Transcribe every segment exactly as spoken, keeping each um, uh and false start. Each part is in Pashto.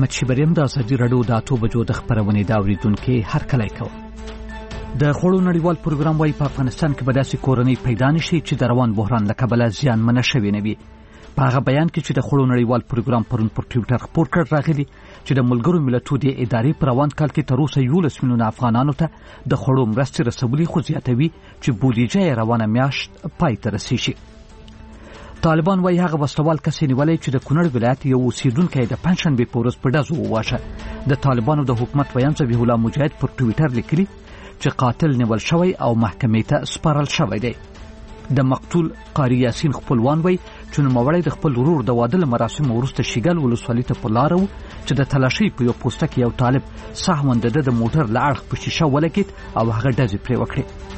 احمد شیبریم د ازادي راډیو د اتو بجو د خبرونې دا اوریدونکو هر کله کوم د خړو نړیوال پروګرام وايي په افغانستان کې به داسې کورنۍ پیدا نشي چې د روان بحران له کبله زیانمنه شوي نه وي. په هغه بیان کې چې د خړو نړیوال پروګرام پرون پر ټویټر خپور کړ راغلي چې د ملګرو ملتونو د ادارې پر روان کال کې تر اوسه یولس میلیونه افغانانو ته د خړو مرستې رسولي، خو زیاتوي چې بودیجه روانه میاشت پای ته رسیږي. طالبان وايي هغه وسوال کس نیولای چې د کونړ ولایت یو اوسیدونکی د پنځشنبې په ورځ په ډزو وواژه. د طالبانو د حکومت ویان ذبیح الله مجاهد پر ټویټر لیکلي چې قاتل نیول شوی او محکمې ته سپارل شوی دی. د مقتول قاری یاسین خپلوان وایي چې نوموړی د خپل ورور د واده له مراسمو وروسته شیګل ولسوالۍ ته په لاره و چې د تلاشۍ په یو پوسته کې یو طالب سهواً د ده د موټر له اړخ په شیشه ولګېد او هغه ډزې پرې وکړې.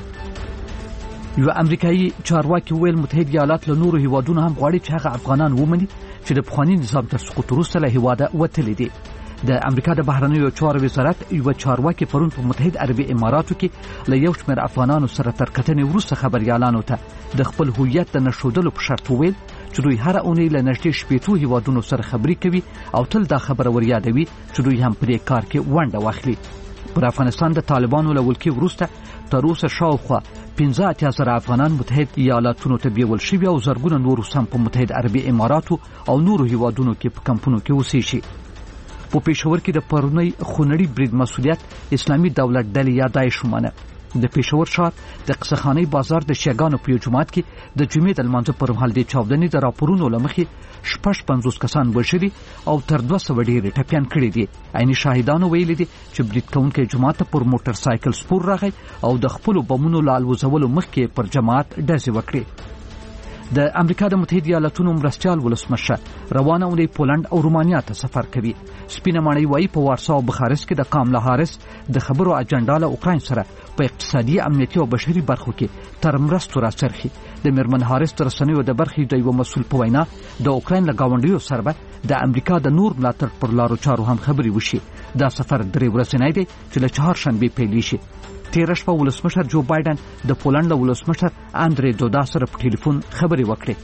یو امریکایي چارواکي ویل متحده ایالات له نورو هیوادونو هم غواړي چې هغه افغانان ومني چې د پخواني نظام تر سقوط وروسته له هیواده وتلي دي. د امریکا د بهرنیو چارو وزارت یو چارواکي پرون په متحده عربي اماراتو کې له یو شمېر افغانانو سره تر کتنې وروسته خبريالانو ته د خپل هویت د نښودلو په شرط وویل چې دوی هر اونۍ له نږدې شپېتو هیوادونو سره خبرې کوي او تل دا خبره وریادوي چې دوی هم په دې کار کې ونډه واخلي. پر افغانستان د طالبانو له ولکې وروسته تر اوسه شاوخوا پنځه اتیا زره افغانان متحد ایالاتونو ته بیول شوي او زرګونه نور هم په متحده عربي اماراتو او نورو هیوادونو کې په کمپونو کې اوسېږي. په پېښور کې د پرونی خونړي برید مسؤلیت اسلامي دولت ډلې یا داعش ومنه. د پېښور ښار د قصخانۍ بازار د شیګانو په یو جومات کې د جمعې د لمانځه پر مهال د چاودنې د راپورونو له مخې شپږ پنځوس کسان وژلي او تر دوه سوه ډېرې ټپیان کړي دي. عیني شاهدانو ویلي دي چې برید کوونکی جومات ته پر موټر سایکل سپور راغی او د خپلو بمونو له الوزولو مخکې پر جماعت ډزې وکړې. د امریکا د متحده ایالاتونو مرستیال ولسمشر روانه اونۍ پولند او رومانیا ته سفر کوي. سپینه ماڼۍ وایي په وارسا او بخارست کې د کاملا هارس د خبرو اجنډا له اوکراین سره په اقتصادي، امنیتي او بشري برخو کې تر مرستو راڅرخي. د میرمن هارس د رسنیو د برخې د یو مسؤل په وینا د اوکراین له ګاونډیو سره به د امریکا د نور ملاتړ پر لارو چارو هم خبرې وشي. دا سفر درې ورځنی دی چې له چهارشنبې پیلیږي. تېره شپه ولسمشر جو بایدن د پولند له ولسمشر اندرې دودا سره په ټلیفون خبرې وکړې.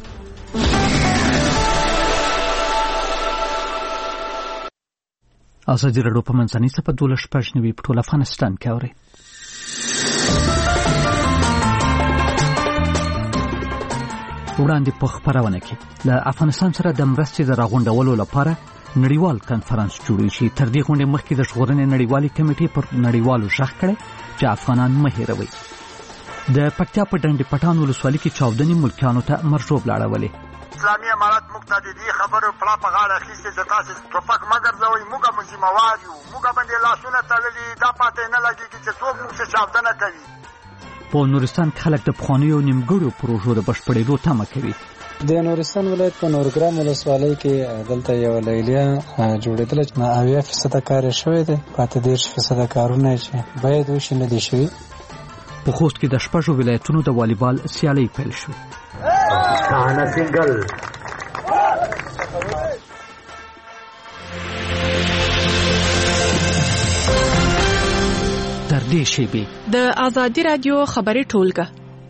ازادي راډیو په منځنۍ صفحه دولس شپږ نوي په ټول افغانستان کې اوري. وړاندې په خبرونه کې له افغانستان سره د مرستې د راغونډولو لپاره نړیوال کانفرنس جوړ شي. تر دې غونډې مخکې د ژغورنې نړیوالې کمیټې پر نړیوالو ژغ کړی چې افغانان مه هېروئ. د پکتیا په ډنډ پټان ولسوالۍ کې چاودنې ملکیانو ته مرژوب لاړولې. اسلامي امارت موږ ته د دې خبرو پړه په غاړه اخیستې چې تاسې ټوپک مه ګرځوئ، موږ هم ذمهوار یو، موږ باندې لاسونه تړلي، دا پاتې نه لګېږي چې څوک موږ څه چاودنه کوي. په نورستان کې خلک د پخوانیو نیمګړو پروژو د بشپړېدو تمه کوي. د نورستان ولایت په نورګرام ولسوالۍ کې دلته یو لیلیه جوړېدله چې اویا فیصده کار یې شوی دی، پاته دېرش فیصده کارونه چې باید وشي نه دي شوي. په خوست کې د شپږو ولایتونو د والیبال سیالۍ پیل شوې. تر دې شیبې د ازادي راډیو خبري ټولګه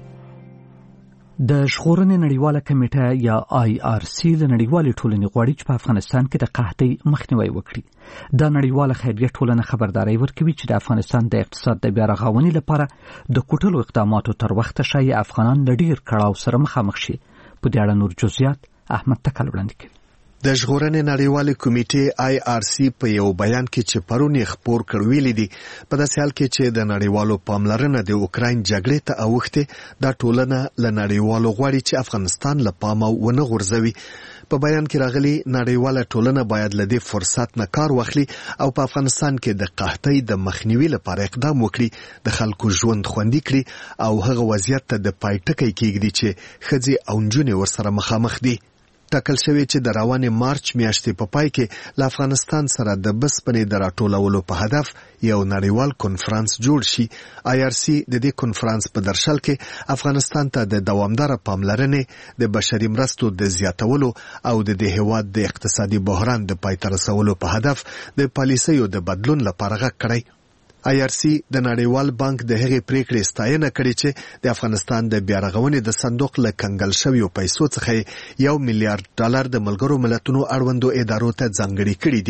د ژغورنې نړیواله کمیټه یا آی آر سی له نړیوالې ټولنې غواړي چې په افغانستان کې د قحطۍ مخنیوی وکړي. دا نړیواله خیریه ټولنه خبرداري ورکوي چې د افغانستان د اقتصاد د بیا رغونې لپاره د کوټلو اقداماتو تر وخته شایي افغانان له ډېر کړاو سره مخامخ شي. په دې اړه نور جزئیات احمد تکل وړاندې کوي. د ژغورنې نړیوالې کمیټې آی آر سی په یو بیان کې چې پرون یې خپور کړ ویلي دي په داسې حال کې چې د نړیوالو پاملرنه د اوکراین جګړې ته اوښتې، دا ټولنه له نړیوالو غواړي چې افغانستان له پامه ونه غورځوي. په بیان کې راغلي نړیواله ټولنه باید له دې فرصت نه کار واخلي او په افغانستان کې د قحطۍ د مخنیوي لپاره اقدام وکړي، د خلکو ژوند خوندي کړي او هغه وضعیت ته د پای ټکی کېږدي چې ښځې او نجونې ورسره مخامخ دي. ټاکل شوی چې د روانې مارچ میاشتې په پای کې له افغانستان سره د بسپنې د راټولولو په هدف یو نړیوال کنفرانس جوړ شي. آی آر سی د دې کنفرانس په درشل کې افغانستان ته د دوامداره پاملرنې، د بشري مرستو د زیاتولو او د دې هېواد د اقتصادي بحران د پای ته رسولو په هدف د پالیسیو د بدلون لپاره غږ کړی. آی آر سی د نړیوال بانک د هغې پریکړې ستاینه کړې چې د افغانستان د بیا رغونې د صندوق له کنګل شویو پیسو څخه یو میلیارډ ډالر د ملګرو ملتونو اړوندو ادارو ته ځانګړي کړي دي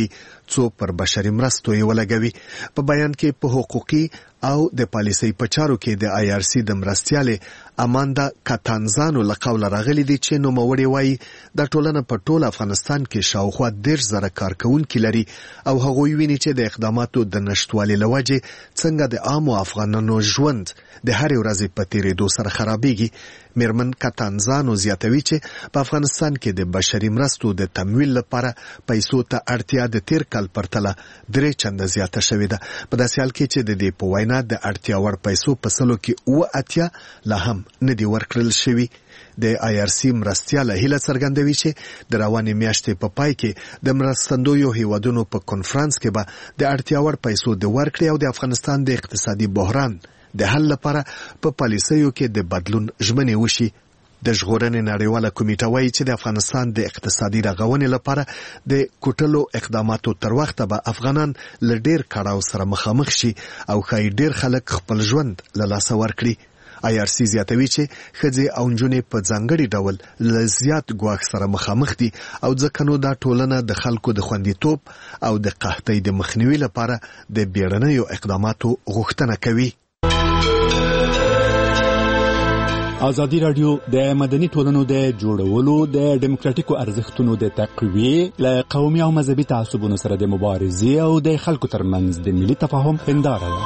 څو پر بشري مرستو یې ولګوي. په بیان کې په حقوقي او د پالیسۍ په چارو کې د آی آر سی د مرستیالې اماندا کاتانزانو له قوله راغلي دي چې نوموړی وایي د ټولنه په ټول افغانستان کې شاوخوا دېرش زره کارکوونکي لري او هغوی ویني چې د اقداماتو د نشتوالي له وجې څنګه د عامو افغانانو ژوند د هرې ورځې په تېرېدو سره خرابېږي. میرمن کاتانزانو زیاتوي چې په افغانستان کې د بشري مرستو د تمویل لپاره پیسو ته اړتیا د تیر کال پرتله درې چنده زیاته شوې ده. په داسې حال کې چې د دې په وینا د اړتیا وړ پیسو په سلو کې اوه اتیا لا هم نه دي ورکړل شوي. د آی آر سی مرستیاله هیله څرګندوي چې د روانې میاشتې په پای کې د مرستندویو هیوادونو په کنفرانس کې به د اړتیا وړ پیسو د ورکړې او د افغانستان د اقتصادي بحران د حل لپاره په پالیسیو کې د بدلون ژمنې وشي. د ژغورنې نړیواله کمیټه وایي چې د افغانستان د اقتصادي رغونې لپاره د کوټلو اقداماتو تر وخته به افغانان له ډېر کړاو سره مخامخ شي او ښایي ډېر خلک خپل ژوند له لاسه ورکړي. آی آر سی زیاتوي چې ښځې او نجونې په ځانګړي ډول له زیات ګواښ سره مخامخ دي او ځکه نو دا ټولنه د خلکو د خوندیتوب او د قحطۍ د مخنیوي لپاره د بیړنیو اقداماتو غوښتنه کوي. ازادي رادیو د مدني ټولنو د جوړولو د ډیموکراتیکو ارزښتونو د تقویې له قومي او مذهبي تعصبونو سره د مبارزې او د خلکو ترمنځ د ملي تفاهم هنداره ده.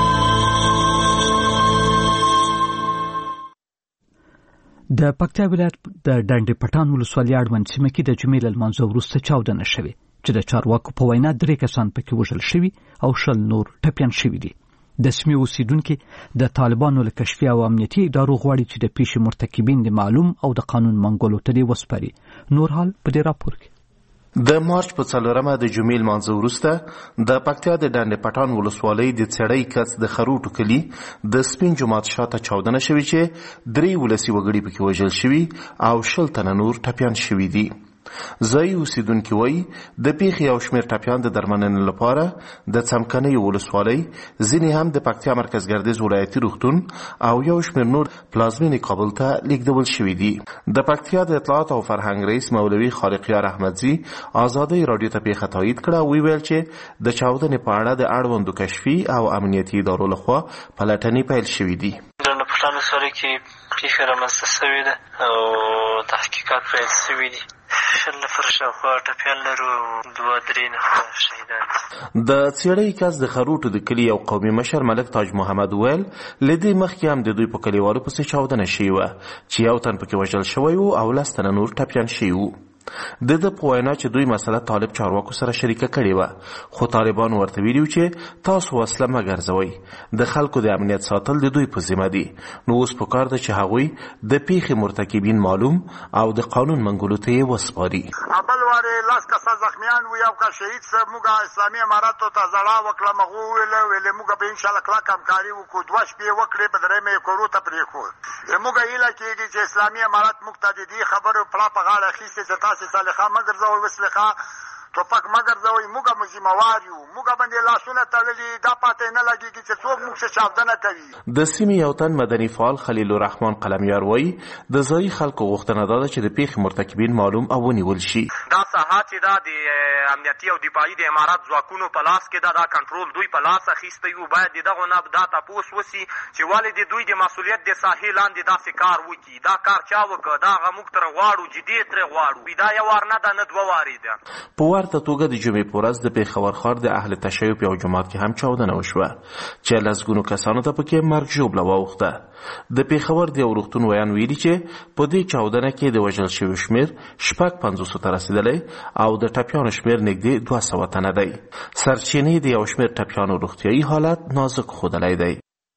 د پکتیا ولایت د ډنډ پټان ولسوالۍ اړوند سیمه کې د جمعې له لمانځه وروسته چاودنه شوې چې د چارواکو په وینا درې کسان پکې وژل شوي او شل نور ټپیان شوي دي. د سیمې اوسیدونکي د طالبانو له کشفي او امنیتي ادارو غواړي چې د پیښې مرتکبین د معلوم او د قانون منګولو ته وسپاري. نور حال په دې راپور کې. د مارچ په څلورمه د جمعې لمانځه وروسته د پکتیا د ډنډ پټان ولسوالۍ د څړۍ کس د خروټو کلي د سپین جومات شاته چاودنه شوې چې درې ولسي وګړي پکې وژل شوي او شل تنه نور ټپیان شوي دي. ځایي اوسیدونکي وایي د پیښې یو شمېر ټپیان د درملنې لپاره د څمکنیو ولسوالۍ، ځینې هم د پکتیا مرکز ګردیز ولایتي روغتون او یو شمېر نور پلازمینې کابل ته لیږدول شوي دي. د پکتیا د اطلاعات او فرهنګ رئیس مولوي خالقیار احمدزي ازادۍ راډیو ته پیښه تایید کړه او ویل چې د چاودنې په اړه د اړوندو کشفي او امنیتي ادارو لخوا پلټنې پیل شوي دي. د پټان ولسوالۍ کې پیښه رامنځته شوې ده او تحقیقات پیل شوي دي. شل نفر شاوخوا ټپیان لرو او دوه درې نفر شهیدان دي. د څړۍ کس د خروټو د کلي یو قومي مشر ملک تاج محمد ویل له دې مخکې هم د دوی په کلیوالو پسې چاودنه شوې وه چې یو تن پکې وژل شوی و او لس تنه نور ټپیان شوي وو. د ده په وینا چې دوی مسله طالب چارواکو سره شریکه کړې وه خو طالبانو ورته ویلي چې تاسو وسله مه ګرځوئ، د خلکو د امنیت ساتل د دوی په ذمه دي. نو اوس پکار ده چې هغوی د پیښې مرتکبین معلوم او د قانون منګولو ته یې وسپاري. بل وارې لاس کسه زخمیان و یو که شهید صاحب موږ اسلامي اماراتو ته زړه وکړه مغو ویله ویلې موږ به انشاءالله کلک همکاري وکړو، دوه شپې وکړې په درېیمه یې کورو ته پرېښود. موږ هیله کېږي چې اسلامي امارات موږ ته د دې خبرو پړه په غاړه اخیستې چې تاسې صالحه مه ګرځوئ، وسلخه ټوپک مه ګرځوئ، موږ هم ذمهوار یو، موږ باندې لاسونه تړلي، دا پاته نه لګېږي چې څوک موږ څه چاودنه کوي. د سیمې یو تن مدني فعال خلیل الرحمن قلمیار وایي د ځایي خلکو غوښتنه دا ده چې د پیښې مرتکبین معلوم او ونیول شي. دا ساحه چې دا د امنیتي او دفاعي د امارات ځواکونو په لاس کې ده، دا کنټرول دوی په لاس اخیستی و. باید د دغو نه دا تپوس وسي چې ولې د دوی د مسؤلیت د ساحې لاندې داسې کار وکړي. دا کار چا وکړه؟ دا هغه موږ ترې غواړو، جدي ترې غواړو. دا یو وار نه ده، نه دوه وارې ده. په ورته توګه د جمعې په ورځ د پېښور ښار د اهل تشیع په یو جومات کې هم چاودنه وشوه چې لسګونو کسانو ته پکې مرګ ژوبله واوښته. د پېښور د یو روغتون ویان ویلي چې په دې چاودنه کې د وژل شوي شمېر شپږ پنځوسو ته رسېدلی او د ټپیانو شمېر نږدې دوه سوه تنه دی. سرچینې د یو شمېر ټپیانو روغتیایي حالت نازک ښودلی دی.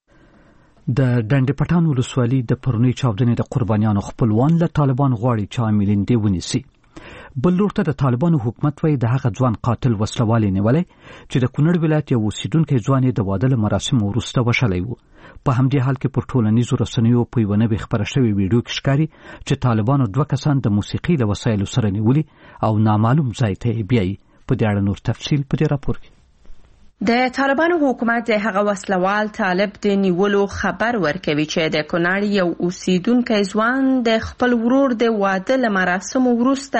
د ډنډ پټان ولسوالۍ د پرونۍ چاودنې د قربانیانو خپلوان له طالبان غواړي چې عاملین دې ونیسي. بل لور ته د طالبانو حکومت وایي د هغه ځوان قاتل وسلوال یې نیولی چې د کونړ ولایت یو اوسیدونکی ځوان یې د واده له مراسمو وروسته وشلی و. په همدې حال کې پر ټولنیزو رسنیو په یوه نوې خپره شوې ویډیو کې ښکاري چې طالبانو دوه کسان د موسیقۍ له وسایلو سره نیولي او نامعلوم ځای ته یې بیایي. په دې اړه نور تفصیل په دې راپور کې. د طالبانو حکومت د هغه وسلوال طالب د نیولو خبر ورکوي چې د کونړ یو اوسیدونکی ځوان د خپل ورور د واده له مراسمو وروسته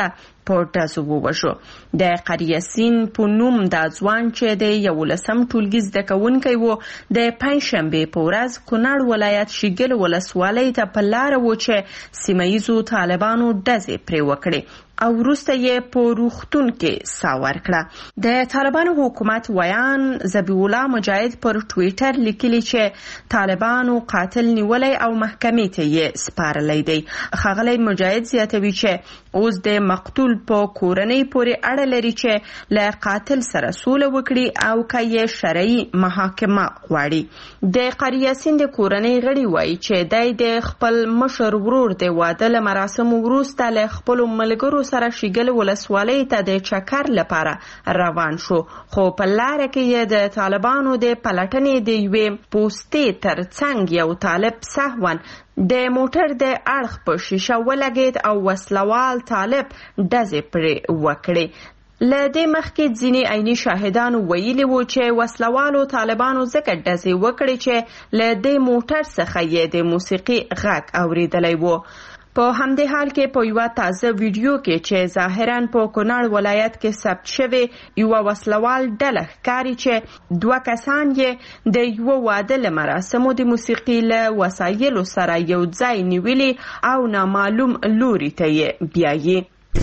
په ډزو ووژو. د قریاسین په نوم دا ځوان چې د یولسم ټولګي زده کوونکی و د پنجشنبې په ورځ کونړ ولایت شیګل ولسوالۍ ته په لاره و چې سیمه ییزو طالبانو ډزې پرې وکړې او وروسته یې په روغتون کې ساه ورکړه. د طالبانو حکومت ویان ذبیح الله مجاهد پر ټویټر لیکلي چې طالبانو قاتل نیولی او محکمې ته یې سپارلی دی. ښاغلی مجاهد زیاتوي چې اوس د مقتول په کورنۍ پورې اړه لري چې له قاتل سره سوله وکړي او که یې شرعي محاکمه غواړي. د قریاسین د کورنۍ غړي وایي چې دی د خپل مشر ورور د واده له مراسمو وروسته له خپلو ملګرو سره شیګل ولسوالۍ ته د چکر لپاره روان شو، خو په لاره کې یې د طالبانو د پلټنې د یوې پوستې تر څنګ یو طالب سهواً د موټر د اړخ په شیشه ولګید او وسلوال طالب ډزې پرې وکړې. له دې مخکې ځینې عیني شاهدانو ویلي وو چې وسلوالو طالبانو ځکه ډزې وکړې چې له دې موټر څخه یې د موسیقي غږ اورېدلی وو. په همدې حال کې په یوه تازه ویډیو کې چې ظاهراً په کونړ ولایت کې ثبت شوی یوه وسلوال ډله ښکاري چې دوه کسان یې د یوه واده له مراسمو د موسیقي له وسایلو سره یو ځای نیولي او نامعلوم لوري ته یې بیایي.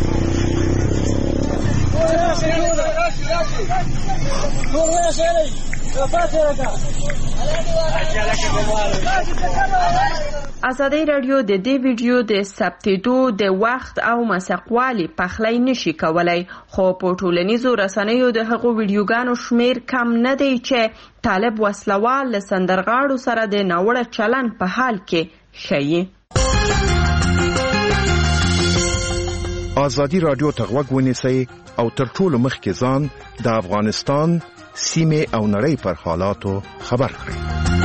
ازادي رادیو د دې ویډیو د ثبتېدو د وخت او مسقوالي پخلی نشي کولای، خو په ټولنیزو رسنیو د هغو ویډیوګانو شمیر کم نه دی چې طالب وسلوال له سندرغاړو سره د ناوړه چلن په حال کې ښیي. ازادي رادیو ته غوږ ونیسئ او تر ټولو مخکې ځان د افغانستان سیمې او نړۍ پر حالاتو خبر کړئ.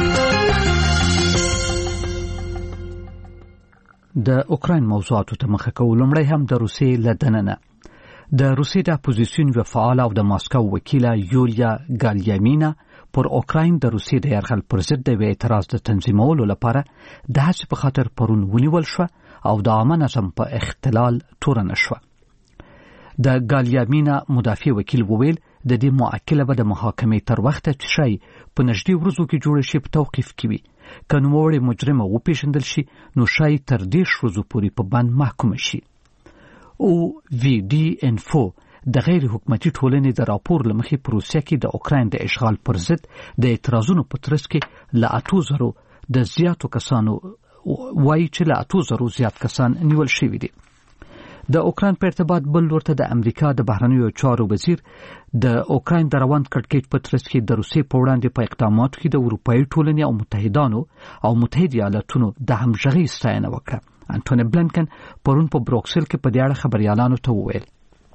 د اوکراین موضوعاتو ته مخه کوو. لومړی هم د روسیې له دننه د روسیې د اپوزیسیون یوه فعاله او د ماسکو وکیله یولیا ګالیامینا پر اوکراین د روسیې د یرغل پر ضد د یوه اعتراض د تنظیمولو لپاره د هڅې په خاطر پرون ونیول شوه او د عامه نظم په اختلال تورنه شوه. د ګالیامینا مدافع وکیل وویل د دې معقله به د محاکمې تر وخته چې شی په نږدې ورځو کې جوړه شي په توقیف کې وي. که نوموړې مجرمه وپېژندل شي نو شاید تر دېرش ورځو پورې په بند محکومه شي. او وی ډي انفو د غیر حکومتي ټولنې د راپور له مخې په روسیه کې د اوکراین د اشغال پر ضد د اعتراضونو په ترڅ کې له اتو زرو د زیاتو کسانو وایي چې له اتو زرو زیات کسان نیول شوي دي. د اوکراین په ارتباط بل لور ته د امریکا د بهرنیو چارو وزیر د اوکراین د روان کړکېچ په ترڅ کې د روسیې په وړاندې په اقداماتو کې د اروپایي ټولنې او متحدانو او متحد ایالاتونو د همغږۍ ستاینه وکړه. انټونی بلنکن پرون په بروکسل کې په دې اړه خبريالانو ته وویل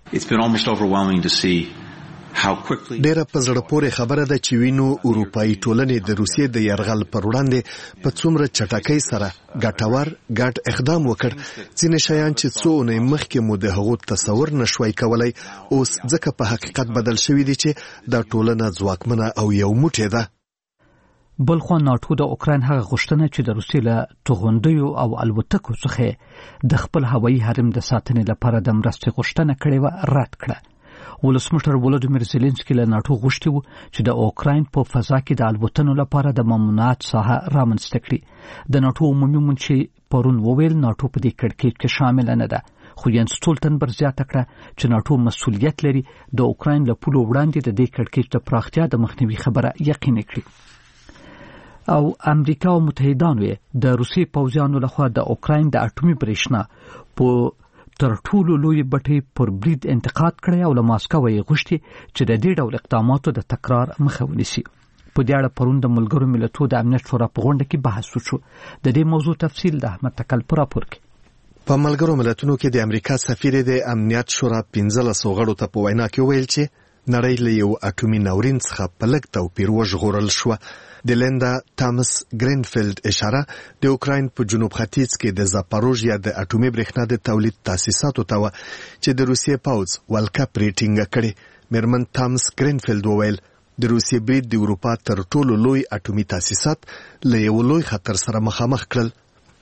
ډیره په زړه پورې خبره ده چې وینو اروپایي ټولنې د روسیې د یرغل پر وړاندې په څومره چټکۍ سره ګټور ګډ اقدام وکړ. ځینې شیان چې څو اونۍ مخکې مو د هغو تصور نشوای کولای اوس ځکه په حقیقت بدل شوي دي چې دا ټولنه ځواکمنه او یو موټی ده. بلخوا ناټو د اوکراین هغه غوښتنه چې د روسیې له توغندیو او الوتکو څخه د خپل هوایي حرم د ساتنې لپاره د مرستې غوښتنه کړې وه رد کړه. ولسمشر ولودیمیر زيلنسکي له ناټو غوښتي وو چې د اوکراین په فضا کې د الوتنو لپاره د ممنوعات ساحه رامنځته کړي. د ناټو عمومي منشي پرون وویل ناټو په دې کړکېچ کې شامل نه ده، خو ینس سټولټنبرګ زیاته کړه چې ناټو مسؤلیت لري د اوکراین له پولو وړاندې د دې کړکېچ د پراختیا د مخنیوي خبره یقیني کړي. او امریکا او متحدانو د روسي پوځیانو لخوا د اوکراین د اټومي برېښنا په تر ټولو لوی بټۍ پر برید انتقاد کړی او له ماسکو یې غوښتي چې د دې ډول اقداماتو د تکرار مخه ونیسي. په دې اړه پرون د ملګرو ملتونو د امنیت شورا په غونډه کې بحث وشو. د دې موضوع تفصیل د احمد تکل پر راپور کې. په ملګرو ملتونو کې د امریکا سفیر د امنیت شورا پنځلس غړو ته په وینا کې ویل چې نړۍ له یو اټومي ناورین څخه په لږ توپیر وژغورل شوه. د لیندا تامس ګرینفیلد اشاره د اوکراین په جنوب ختیځ کې د زاپاروژیا د اټومي برېښنا د تولید تاسیساتو ته و چې د روسیې پوځ ولکه پریټینګ کړي. میرمن تامس ګرینفیلد وویل د روسیې برید د اروپا تر ټولو لوی اټومي تاسیسات له یو لوی خطر سره مخامخ کړل.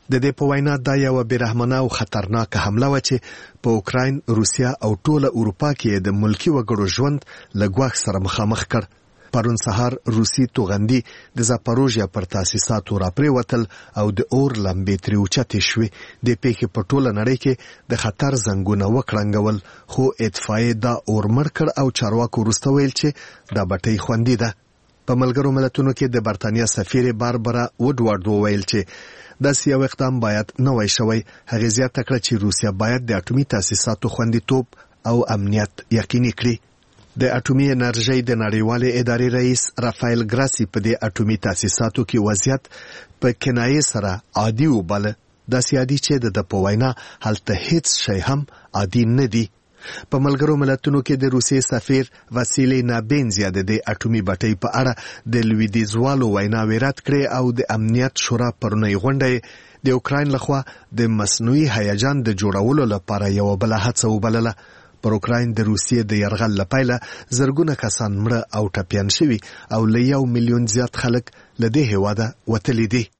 د دې په وینا دا یو بیرحمانه او خطرناک حمله و چې په اوکراین، روسیا او ټوله اروپا کې د ملکی وګړو ژوند له ګواښ سره مخامخ کړ. پرون سهار روسي توغندي د زاپاروژیا پر تاسیساتو راپریوتل او د اور لمبې ترې اوچتې شوې. د پیښې په ټوله نړۍ کې د خطر زنګونه وکړنګول، خو اطفائیې دا اور مړ کړ او چارواکو وروسته ویل چې دا بټۍ خوندي ده. په ملګرو ملتونو کې د برتانیا سفیر باربرا وډوارد وویل چې داسې یو اقدام باید نه وای شوی. هغې زیاته کړه چې روسیا باید د اټومي تاسیساتو خوندیتوب او امنیت یقیني کړي. د اټومي انرژۍ د نړیوالې ادارې رئیس رافایل ګراسي په دې اټومي تاسیساتو کې وضعیت په کنایې سره عادي وباله. داسې عادي چې د په وینا هلته هیڅ شی هم عادي نه دی. په ملګرو ملتونو کې د روسیې سفیر واسیلی نابینزیا د دې اټومي بټۍ په اړه د لویدیځوالو ویناوې رد کړې او د امنیت شورا پرونی غونډه د اوکراین لخوا د مصنوعي هیجان د جوړولو لپاره یو بل هڅه وبلله. پر اوکراین د روسیې د یرغل لپاره زرګونه کسان مړه او ټپیان شوي او له یو میلیون زیات خلک له دې هیواده وتلي دي.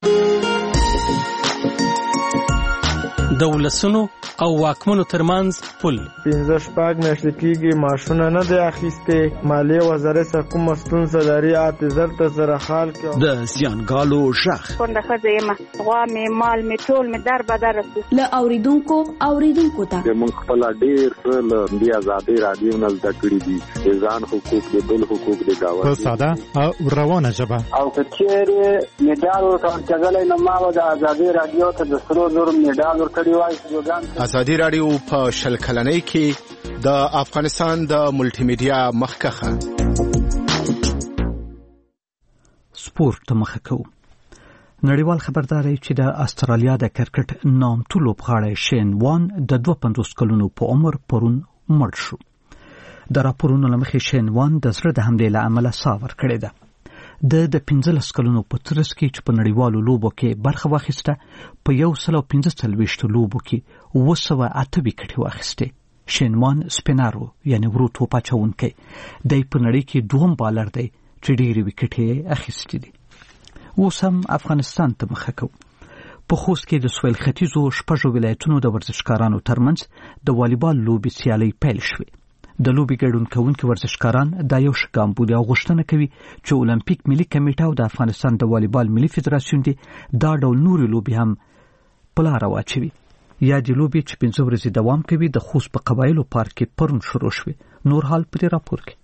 د ولسونو او واکمنو ترمنځ پل پنځه شپږ میاشتې کېږي معاشونه نه دی اخیستې. مالیې وزارت څخه کومه ستونزه لري اته زر ته سره حال کړي. د زیانګالو غږ کونډه ښځه یم، غوا مې مال مې ټول مې در بدر رسو له اوریدونکو اوریدونکو ته موږ خپل ډېر څه له دې ازادۍ راډیو نه زده کړي دي. د ځان حقوق، د بل حقوق، د ګاونډي په ساده او روانه ژبه. او که چېرې مډال ورکول کېدلی نو ما به د ازادۍ راډیو ته د سرو زرو مډال ورکړی وای. ازادي راډیو په شل کلنۍ کې د افغانستان د ملټي میډیا مخکخه سپورت مخه کوو. نړیوال خبرداري چې د استرالیا د کرکټ نامتو لوبغاړی شین وان د دوه پنځوس کلونو په عمر پرون مړ شو. د راپورونو له مخې شین وان د زړه د حملې له امله ساه ورکړې ده. د د پنځلس کلونو په ترڅ کې چې په نړیوالو لوبو کې برخه واخیسته، په یو سل او پنځه څلوېښتو لوبو کې اوه سوه اته ویکټې واخیستې. شینوان سپینارو یعنې ورو توپ اچوونکی دی په نړۍ کې دوهم بالر دی چې ډېرې ویکټې یې اخیستې دي. اوس هم افغانستان ته مخه کوو. په خوست کې د سویل ختیځو شپږو ولایتونو د ورزشکارانو ترمنځ د والیبال لوبې سیالۍ پیل شوې. د لوبې ګډون کوونکي ورزشکاران دا یو ښه ګام بولي او غوښتنه کوي چې اولمپیک ملي کمیټه او د افغانستان د والیبال ملي فدراسیون دي دا ډول نورې لوبې هم په لاره واچوي. یادې لوبې چې پنځه ورځې دوام کوي د خوست په قبایلو پارک کې پرون شروع شوې. نور حال په دې راپور کې.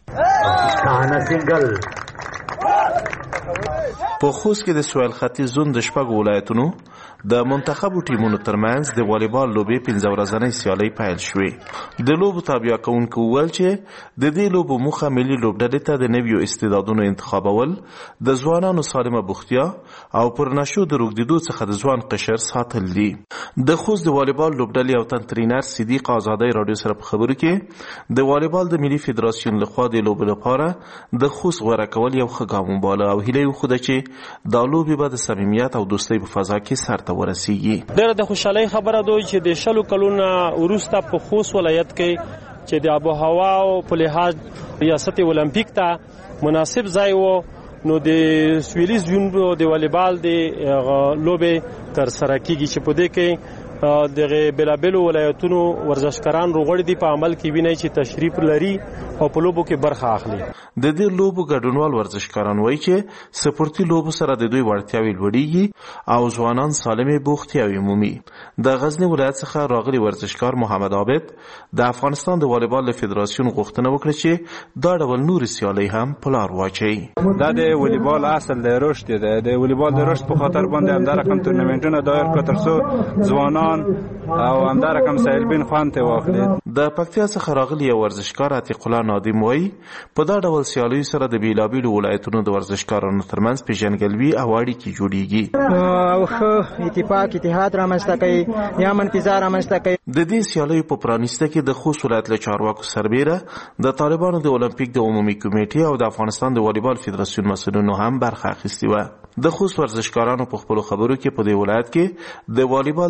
په خوست کې د سویل ختیځ زون د شپږو ولایتونو د منتخبو ټیمونو ترمنځ د والیبال لوبې پنځه ورځنۍ سیالۍ پیل شوې. د لوبو تابع کوونکو وویل چې د دې لوبو موخه ملي لوبډلې ته د نویو استعدادونو انتخابول، د ځوانانو سالمه بوختیا او پر نشو د روږدېدو څخه د ځوان قشر ساتل دي. د خوست د والیبال لوبډلې او تن ترینر صدیق آزادۍ راډیو سره په خبرو کې د والیبال د ملي فدراسیون لخوا د لوبو لپاره د خوست غوره کول یو ښه ګام وباله او هیله یې وښوده چې دا لوبې به د صمیمیت او دوستۍ په فضا کې سرته ورسیږي. ډېره د خوشحالۍ خبره ده چې د شلو کلونو وروسته په خوست ولایت کې چې د آب و هوا په لحاظ ریاست اولمپیک ته مناسب ځای و، نو د سویلي زون د والیبال د لوبې ترسره کیږي چې په دې کې دغه بلابلو ولایتونو ورزشکاران روغړي دي په عمل کې ویني چې تشریف لري او په لوبو کې برخه اخلي. د دې لوبو ګډونوال ورزشکاران وایي چې سپورتي لوبو سره د دوی وړتیاوې لوړیږي او ځوانان سالمې بوختیاوې مومي. د غزنی ولایت څخه راغلي ورزشکار محمد عابد د افغانستان د والیبال فدراسیون غوښتنه وکړه چې دا ډول نور سیالۍ هم په لار واچوي. دا د والیبال اصل د رشد دی. د والیبال د رشد په خاطر باندې هم دا رقم تورنمنټونه دایر کړ ترڅو ځوانان او همدا رقم سایلبین خوان ته واخلي. د پکتیا څخه راغلی ورزشکار عتیق الله نادم وایي په دا ډول سیالیو سره د بیلابیلو ولایتونو د ورزشکارانو ترمنځ پیژندګلوي او اړیکې جوړیږي او ښه اتفاق اتحاد رامنځته کوي یا منفذه رامنځته کوي. د دې سیالیو په پرانیسته کې د خوست ولایت له چارواکو سربیره د طالبانو د اولمپیک د عمومي کمیټې او د افغانستان د والیبال فدراسیون مسؤلینو هم برخه اخیستې وه. د خوست ورزشکارانو په خپلو خبرو کې په دې ولایت کې د والیبال د مجهز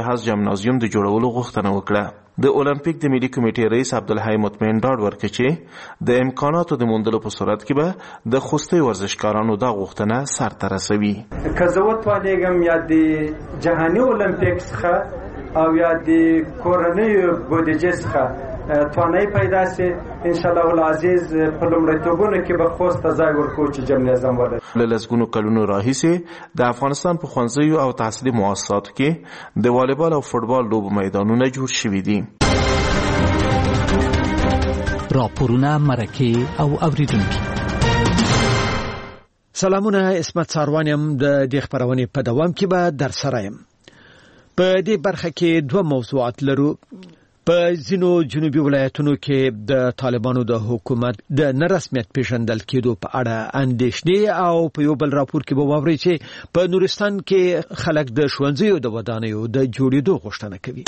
جهاز جمنازیوم د جوړولو غوښتنه وکړه. د اولمپیک د ملي کمیټې رئیس عبدالحی مطمئن ډاډ ورکړ چې د امکاناتو د موندلو په صورت کې به د خوستي ورزشکارانو دا غوښتنه سرته رسوي. که زه وتوانېږم یا د جهاني اولمپیک څخه او یا د کورنیو بودیجې څخه توانایي پیدا سي، انشاءالله العزیز په لومړیتوبونو کې به خوست ته ځای ورکوو چې جم نظام ولري. له لسګونو کلونو راهیسې د افغانستان په ښوونځیو او تحصیلي مؤسساتو کې د والیبال او فوټبال لوبو میدانونه جوړ شوي دي. راپورونه، مرکې او اوریدونکي. سلامونه، اسمت ساروانیم د دې خبرونې په دوام کې به در سره یم. په دې برخه کې دوه موضوعات لرو. په ځینو جنوبي ولایتونو کې د طالبانو د حکومت د نرسمیت پیژندل کېدو په اړه اندېښنې او په یو بل راپور کې به واورئ چې په نورستان کې خلک د ښوونځیو د ودانیو د جوړېدو غوښتنه کوي.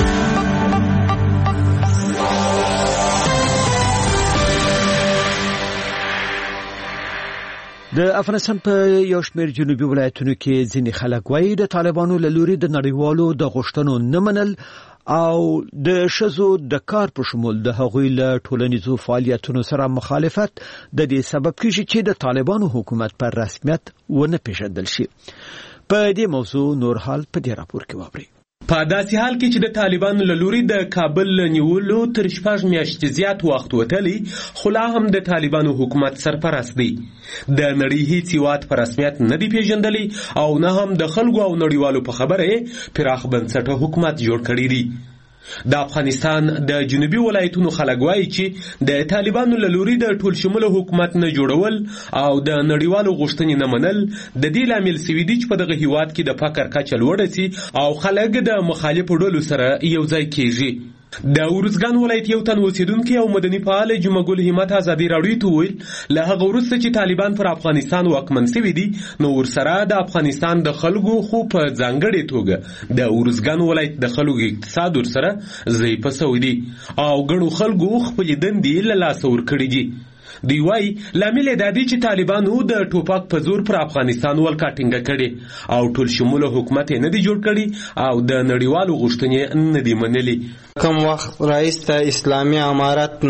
د افغانستان په یو شمېر جنوبي ولایتونو کې ځینې خلک وایي د طالبانو له لوري د نړیوالو د غوښتنو نه منل او د ښځو د کار په شمول د هغوی له ټولنیزو فعالیتونو سره مخالفت د دې سبب کیږي چې د طالبانو حکومت پر رسمیت ونه پیژندل شي. په دې موضوع نور حال په دې راپور کې واورئ. په داسې حال کې چې د طالبانو له لوري د کابل نیولو تر شپږ میاشتې زیات وخت وتلی، خو لا هم د طالبانو حکومت سرپرست دی. د نړۍ هیڅ هیواد په رسمیت نه دی پیژندلی او نه هم د خلکو او نړیوالو په خبره پراخ بنسټه حکومت جوړ کړی دی. د افغانستان د جنوبي ولایتونو خلک وایي چې د طالبانو له لوري د ټول شموله حکومت نه جوړول او د نړیوالو غوښتنې نه منل د دې لامل سوي دي چې په دغه هیواد کې د فقر کچه لوړه سي او خلک د مخالفو ډلو سره یو ځای کیږي. د ارزګان ولایت یو تن اوسیدونکي او مدني فعال جمعه ګل همت ازادي راډیو ته ویل له هغه وروسته چې طالبان پر افغانستان واکمن شوي دي نو ورسره د افغانستان د خلکو خو په ځانګړې توګه د ارزګان ولایت د خلکو اقتصاد ورسره ضعیفه شوی دی او ګڼو خلکو خپلې دندې له لاسه ورکړي دي. دی وای لامل دا دی چې طالبانو د ټوپک په زور پر افغانستان ولکه ټینګه کړي او ټول شموله حکومت نه دی جوړ کړي او د نړیوالو غوښتنې نه دی منلي. کوم وخت رئیس ته اسلامي امارت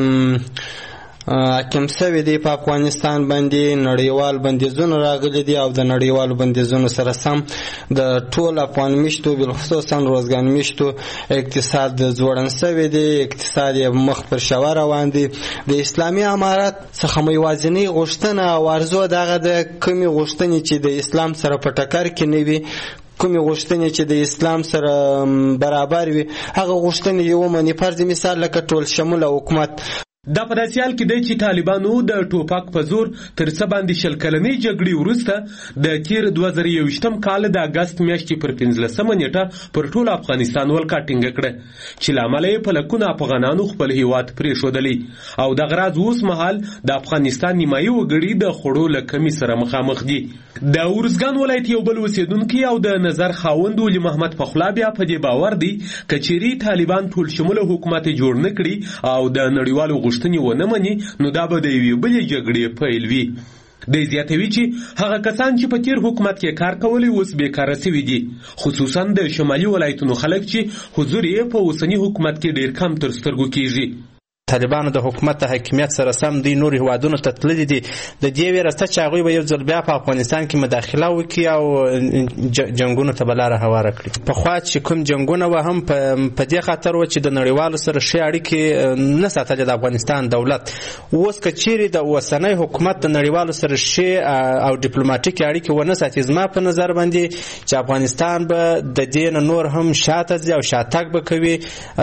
حاکم شوی دی په افغانستان باندې، نړیوال بندیزونه راغلي دي او د نړیوالو بندیزونو سره سم د ټول افغان میشتو بالخصوصا روزګان میشتو اقتصاد ځوړن شوی دی، اقتصاد مخ پر شوا روان دی. د اسلامي امارت څخه موازنی غوښتنه او ارزو دغه د کمی غوښتنې چې د اسلام سره په ټکر کې نه وي، کومې غوښتنې چې د اسلام سره برابر وي، هغه غوښتنې یو مني. فرض مثال لکه ټول شموله حکومت. دا په داسې حال کې دی چې طالبانو د ټوپک په زور تر څه باندې شل کلنۍ جګړې وروسته د تیر دوه زره یوویشتم کال د اګست میاشتې پر پنځلسمه نیټه پر ټول افغانستان ولکه ټینګه کړه چې له امله یې په لکونو افغانانو خپل هیواد پرېښودلی او دغه راز اوس مهال د افغانستان نیمایي وګړي د خوړو له کمي سره مخامخ دي. د ارزګان ولایت یو بل اوسیدونکي او د نظر خاوند ولي محمد پخلا بیا په دې باور دی که چیرې طالبان ټول شموله حکومت جوړ نه کړي او د نړیوالو غوښتنې ونه مني نو دا به د یوې بلې جګړې پیل وي. دی زیاتوي چې هغه کسان چې په تیر حکومت کې کار کولی اوس بیکاره شوي دي، خصوصا د شمالي ولایتونو خلک چې حضور یې په اوسني حکومت کې ډیر کم تر سترګو کیږي. طالبانو د حکومت د حاکمیت سره سم دی نور هیوادونو ته تللي دي د دې ویرسته چې هغوی به یو ځل بیا په افغانستان کې مداخله وکړي او جنګونو ته به لاره هواره کړي. پخوا چې کوم جنګونه وه هم په دې خاطر وه چې د نړیوالو سره ښې اړیکې نه ساتلې د افغانستان دولت. اوس که چیرې د اوسنی حکومت د نړیوالو سره ښې او ډیپلوماټیکې اړیکې ونه ساتي، زما په نظر باندې چې افغانستان به د دې نه نور هم شاته ځي او شاتګ به کوي،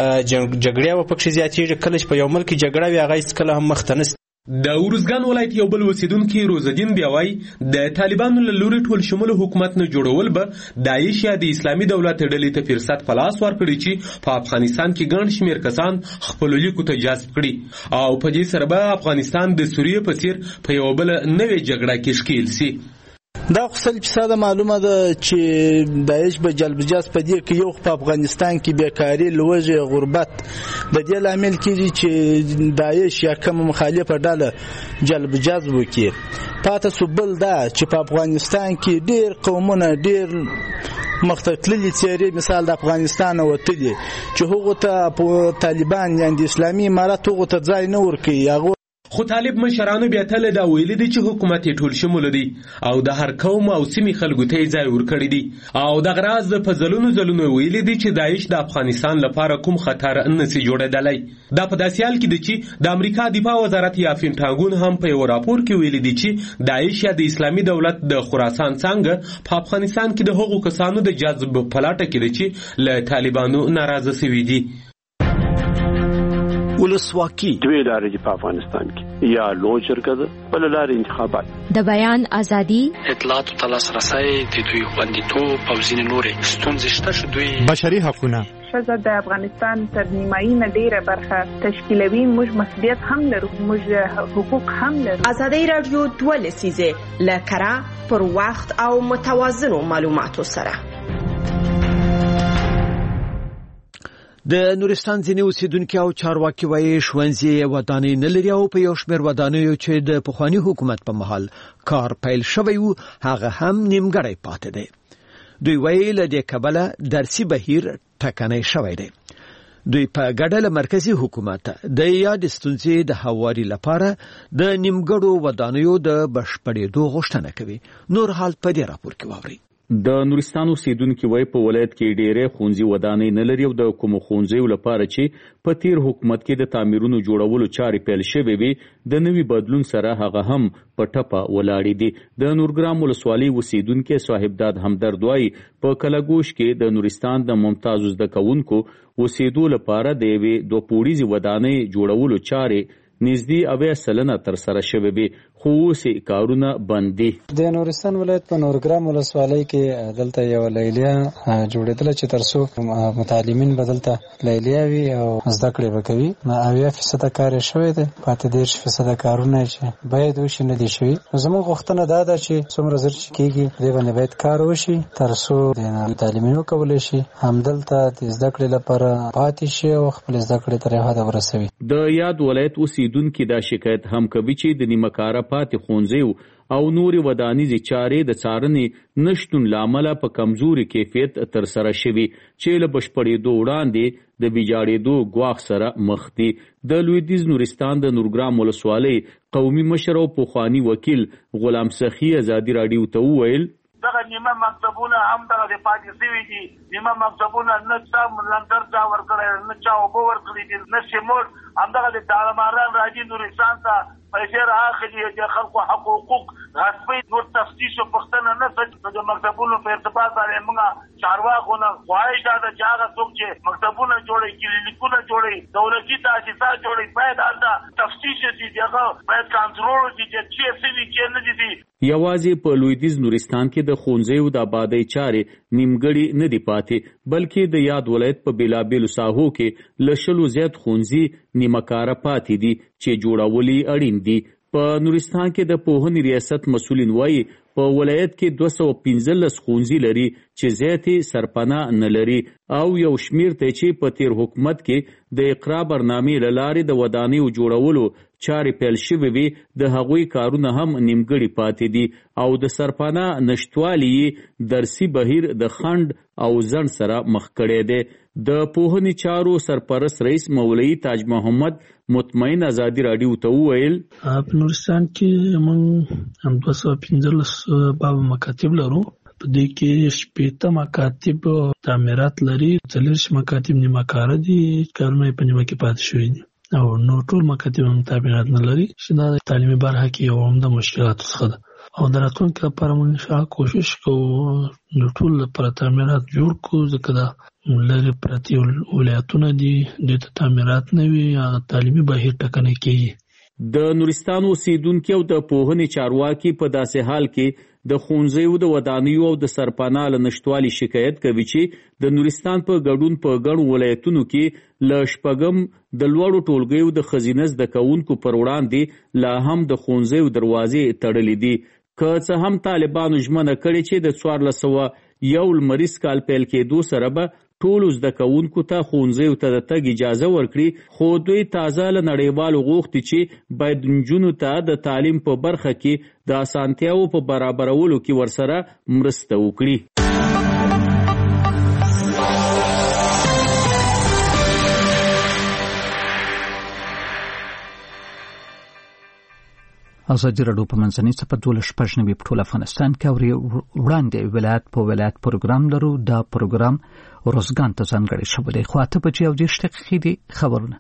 جګړې به پکښې زیاتېږي. کله چې په یو ملک جګړه وي هغه هیڅکله هم مخته نه. د ارزګان ولایت یو بل اوسیدونکي روزالدین بیا وایي د طالبانو له لوري ټول شموله حکومت نه جوړول به داعش یا د اسلامي دولت ډلې ته فرصت په لاس ورکړي چې په افغانستان کې ګڼ شمېر کسان خپلو لیکو ته جذب کړي او په دې سره به افغانستان د سوریې په څیر په یوه بله نوې جګړه کې ښکیل سي. دا خو سل فیصده معلومه ده چې داعش به جلب جذب په دې کې یو په افغانستان کې بیکاري، لوږې، غربت د دې لامل کېږي چې داعش یا کومه مخالفه ډله جلب جذب وکړي. پاته سو بل دا چې په افغانستان کې ډېر قومونه، ډېر مختللي څیرې مثال د افغانستان وتلي چې هغه ته طالبان یعنی د اسلامي امارات هغه ته ځای نه ورکوي. هغه خو طالب مشرانو بیا تل دا ویلي دي چې حکومت ټول شمول دی او د هر قوم او سیمې خلکو ته ځای ورکړی دی او د غراز د فزلونو زلونو ویلي دي چې داعش د افغانستان لپاره کوم خطر نه سي جوړېدلی. دا په داسې حال کې دی چې د امریکا دفاع وزارت یا پینټاګون هم په یو راپور کې ویلي دي چې داعش یا د اسلامي دولت د خراسان څنګه په افغانستان کې د هغو کسانو د جذب په لټه کې دي چې له طالبانو ناراضه شوي دي. ولسواکي دوی لارې په افغانستان کې یا لوی شرکت بل لارې انتخابات د بیان ازادي اطلاعات او لاسرسي د دوی خوندیتوب او ځینې نورې ستونزې شته چې دوی بشري حقوقونه ښځه د افغانستان تر نیمایي نه ډیره برخه تشکیلوي. موږ مسؤلیت هم لرو، موږ حقوق هم لرو. ازادي رادیو دوه لسیزه لکرا پر وخت او متوازنو معلوماتو سره. د نورستان ځینې اوسیدونکي او چارواکي وایي ښوونځي ودانۍ نه لري او په یو شمېر ودانیو چې د پخواني حکومت په مهال کار پیل شوی و هغه هم نیمګړی پاتې دی. دوی وایي له دې کبله درسي بهیر ټکنی شوی دی. دوی په ګډه له مرکزي حکومت د یاد ستونزې د هواري لپاره د نیمګړو ودانیو د بشپړېدو غوښتنه کوي. نور حال په دې راپور کې واورئ. د نورستان اوسیدونکي وایي په ولایت کې ډېرې ښوونځي ودانۍ نه لري او د کومو ښوونځیو لپاره چې په تیر حکومت کې د تعمیرونو جوړولو چارې پیل شوې وي د نوي بدلون سره هغه هم په ټپه ولاړې دي. د نورګرام ولسوالۍ اوسیدونکي صاحبداد همدرد وایي په کلګوش کې د نورستان د ممتازو زده کوونکو اوسېدو لپاره د یوې دوه پوړیزې ودانۍ جوړولو چارې نږدې اویا سلنه ترسره شوې وي خو اوس کارونه بند دي. د نورستان ولایت په نورګرام ولسوالۍ کې دلته یو لیلیه جوړېدله چې تر څو متعلمین به دلته لیلیه وي او زده کړې به کوي. اویا فیصده کار یې شوی دی، پاتې دېرش فیصده کارونه چې باید وشي نه دي شوي. زموږ غوښتنه دا ده چې څومره زر چې کېږي دې باندې باید کار وشي تر څو د متعلمین وکولی شي همدلته د زده کړې لپاره پاتې شي او خپلې زده کړې تر یو حده ورسوي. د یاد ولایت اوسیدونکي دا شکایت هم کوي چې د نیمه کاره پاتې ښوونځیو او نورې ودانیزې چارې د څارنې نشتون له امله په کمزوري کیفیت ترسره شوي چې له بشپړېدو وړاندې د ویجاړېدو ګواښ سره مخ دي. د لویدیځ نورستان د نورګرام ولسوالۍ قومي مشر او پخواني وکیل غلام سخي ازادي راډیو ته وویل دغه نیمه مکتبونه هم دغه د پاتې شوي دي. نیمه مکتبونه نه چا لندر چا ورکړی، نه چا اوبه ورکړي دي، نه سیموټ. همدغه د طالبانان راځي نورستان ته پیسې رااخلي، د خلکو حق حقوق غصبوي. نور تفتیش او پوښتنه نه کوي. د مکتبونو په ارتباط باندې موږ چارواکو نه خواهش دا ده چې هغه څوک چې مکتبونه جوړوي، کلینیکونه جوړوي، دولتي تاسیسات جوړوي، باید هلته تفتیش وشي، هغه باید کنټرول وشي چې څه شوي څه نه دي. یوازې په لویدیځ نورستان کې د ښوونځیو د آبادۍ چارې نیمګړې نه دي پاتې بلکې د یاد ولایت په بېلابېلو ساحو کې له شلو زیات ښوونځي نیمه کاره پاتې دي چې جوړول یې اړین دي. په نورستان کې د پوهنې ریاست مسؤلین وایي په ولایت کې دوه سوه پنځلس ښوونځي لري چې زیاتې سرپناه نه لري او یو شمیر ته چې په تیر حکومت کې د اقرا برنامې له لارې د ودانیو جوړولو چارې پیل شوې وي د هغوی کارونه هم نیمګړي پاتې دي او د سرپناه نشتوالي درسي بهیر د خنډ او ځنډ سره مخ کړی دی. د پوهنې چارو سرپرست رئیس مولوي تاج محمد مطمئن ازادي راډیو ته وویل په نورستان کې موږ هم دوه سوه پنځلس باب مکاتب لرو. په دې کې شپېته مکاتب تعمیرات لري، څلېرویشت مکاتب نیمه کاره دي، کارونه یې په نیمه کې پاتې شوي دي او نو ټول مکاتب هم تعمیرات نه لري چې دا د تعلیمي برخه کې یو عمده مشکلاتو څخه ده او د راتلونکي لپاره موږ انشاءالله کوشش کوو د ټول لپاره تعمیرات جوړ کړو ځکه دا لرې پرتې ولایتونه دي، دوی ته تعمیرات نه وي، هغه تعلیمي بهیر ټکنی کېږي. د نورستان اوسیدونکي او د پوهنې چارواکي په داسې حال کې د ښوونځیو د ودانیو او د سرپناه له نشتوالي شکایت کوي چې د نورستان په ګډون په ګڼو ولایتونو کې له شپږم د لوړو ټولګیو د ښځینه زده کوونکو پر وړاندې لا هم د ښوونځیو دروازې تړلې دي. که څه هم طالبانو ژمنه کړې چې د څوارلس سوه یو لمریز کال پیل کېدو سره به ټولو زده کوونکو ته ښوونځیو ته د تګ اجازه ورکړي، خو دوی تازه له نړیوالو غوښتي چې باید نجونو ته د تعلیم په برخه کې د اسانتیاوو په برابرولو کې ورسره مرسته وکړي. ازادي راډیو په منځنۍ صفحه دولس شپږ نوي په ټول افغانستان کې اوري وړاندې ولایت په ولایت پروګرام لرو. دا پروګرام روزګان ته ځانګړی شوی دی. خو اته بجې او دېرش دقیقې دي خبرونه.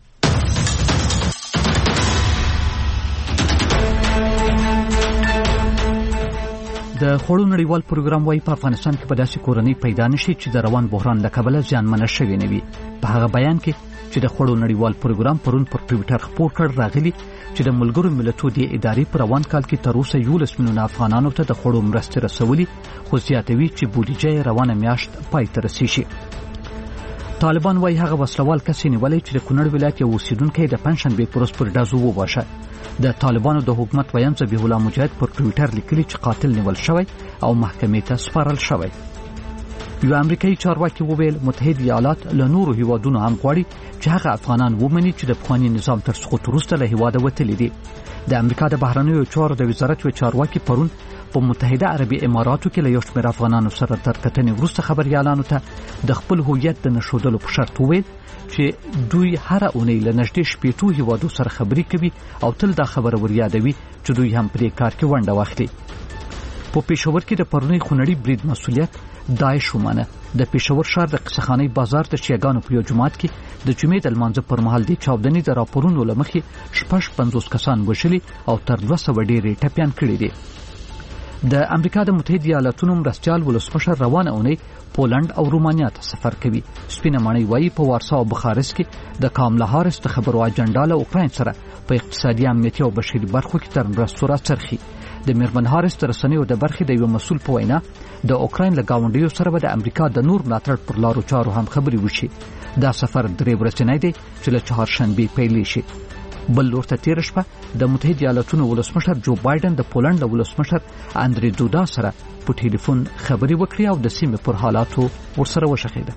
د خوړو نړیوال پروګرام وايي په افغانستان کې په داسې کورنۍ پیدا نشي چې د روان بحران له کبله زیانمنه شوې نه وي. په هغه بیان کې چې د خوړو نړیوال پروګرام پرون پر ټویټر خپور کړ راغلي چې د ملګرو ملتونو د ادارې پر روان کال کې تر اوسه یولس میلیونه افغانانو ته د خوړو مرستې رسولي، خو زیاتوي چې بودیجه یې روانه میاشت پای ته رسیږي. طالبان وايي هغه وسلوال کس نیولې چې د کونړ ولایت یو اوسیدونکی د پنځشنبې په ورځ پر ډزو وواژه. د طالبانو د حکومت ویان ذبیح الله مجاهد پر ټویټر لیکلي چې قاتل نیول شوی او محکمې ته سپارل شوی. یو امریکایي چارواکي وویل متحده ایالات له نورو هیوادونو هم غواړي چې هغه افغانان ومني چې د پخواني نظام تر سقوط وروسته له هیواده وتلي دي. د امریکا د بهرنیو چارو د وزارت یو چارواکي پرون په متحده عربي اماراتو کې له یو شمېر افغانانو سره تر کتنې وروسته خبريالانو ته د خپل هویت د نښودلو په شرط وویل چې دوی هر اونۍ له نږدې شپېتو هیوادو سره خبرې کوي او تل دا خبره وریادوي چې دوی هم پرې کار کې ونډه واخلي. په پېښور کې د پرونی خونړي برید مسؤلیت داعش ومانه. د پېښور ښار د قصخانۍ بازار د شیعاګانو په یو جومات کې د جمعې د لمانځه پر مهال د چاودنې د راپورونو له مخې شپږ پنځوس کسان وژلي او تر دوه سوه ډېرې ټپیان کړي دي. د امریکا د متحده ایالاتونو مرستیال ولسمشر روانه اونۍ پولند او رومانیا ته سفر کوي. سپینه ماڼۍ وایي په وارسا او بخارست کې د کاملا هاریس د خبرو اجنډا له اوکراین سره په اقتصادي امنیتي او بشري برخو کې تر مرستو راڅرخي. د میرمن هاریس د رسنیو د برخې د یو مسؤل په وینا د اوکراین له ګاونډیو سره به د امریکا د نور ملاتړ پر لارو چارو هم خبرې وشي. دا سفر درې ورځنی دی چې له چهارشنبې پیل شي. بل لور ته تیر شپه د متحده ایالاتونو ولسمشر جو بایدن د پولند ولسمشر اندری دودا سره په ټلیفون خبرې وکړې او د سیمې پر حالاتو ورسره وشخېده.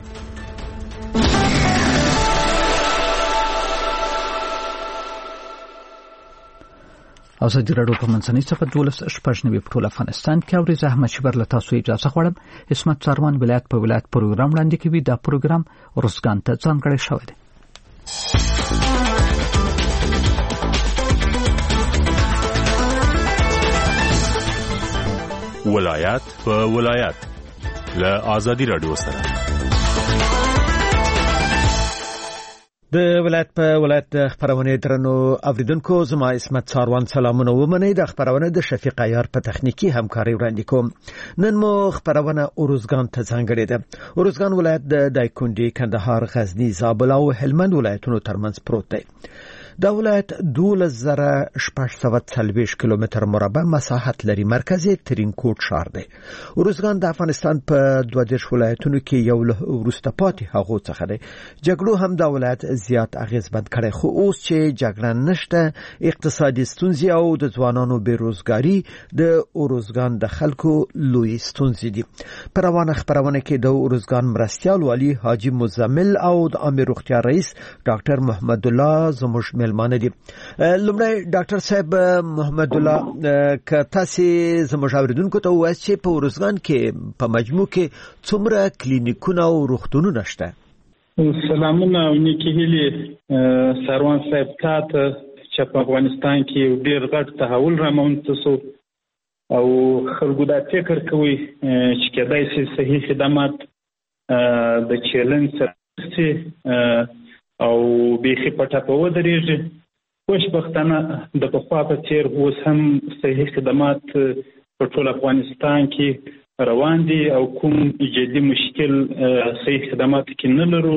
ازادي راډیو په منځنۍ صفحه دولس شپږ نوي په ټول افغانستان کې اوري. زه احمد شبر له تاسو اجازه غواړم. عصمت ساروان ولایت په ولایت پروګرام وړاندې کوي. دا پروګرام روزګان ته ځانګړی شوی دی. ولایت په ولایت له ازادي راډیو سره د ولایت په ولایت د خبرونه درنو اوریدونکو زما عصمت ساروان سلامونه ومنئ. د خبرونه د شفیق عیار په تخنیکی همکاري وړاندې کوم. نن مو خبرونه اورزګان ته ځانګړې ده. اورزګان ولایت د دایکنډي، کندهار، غزنی، زابل او هلمند ولایتونو ترمنځ پروت دی. دا ولایت دولس زره شپږ سوه څلوېښت کیلومتر مربع مساحت لري. مرکزي ترینکوټ ښار دی. اورزګان د افغانستان په دوه دېرش ولایتونو کې یو له وروسته پاتې هغو څخه دی. جګړو هم دا ولایت زیات اغیزمند کړی، خو اوس چې جګړه نشته، اقتصادي ستونزې او د ځوانانو بیروزګاري د اورزګان د خلکو لوی ستونزې دي. په روانه خبرونه کې د اورزګان مرستیال والي حاجی مزمل او د عامه روغتیا رئیس ډاکټر محمد الله زموږ ملمانه دي. لومړی ډاکټر صاحب محمد الله، که تاسو زموږ اوریدونکو ته وایي چې په اورزګان کې په مجموع کې څومره کلینیکونه او روغتونونه شته؟ سلامونه او نیکې هیلې ساروان صاحب ته چې په افغانستان کې ډېر غټ تحول رامنځته شو او خلکو دا فکر کوي چې کېدای شي صحیح خدمات د چیلنج سره او بیخي په ټاپه ودرېږي. خوشبختانه د پخوا په څېر اوس هم صحیح خدمات په ټول افغانستان کې روان دي او کوم جدي مشکل صحیح خدمات کې نه لرو.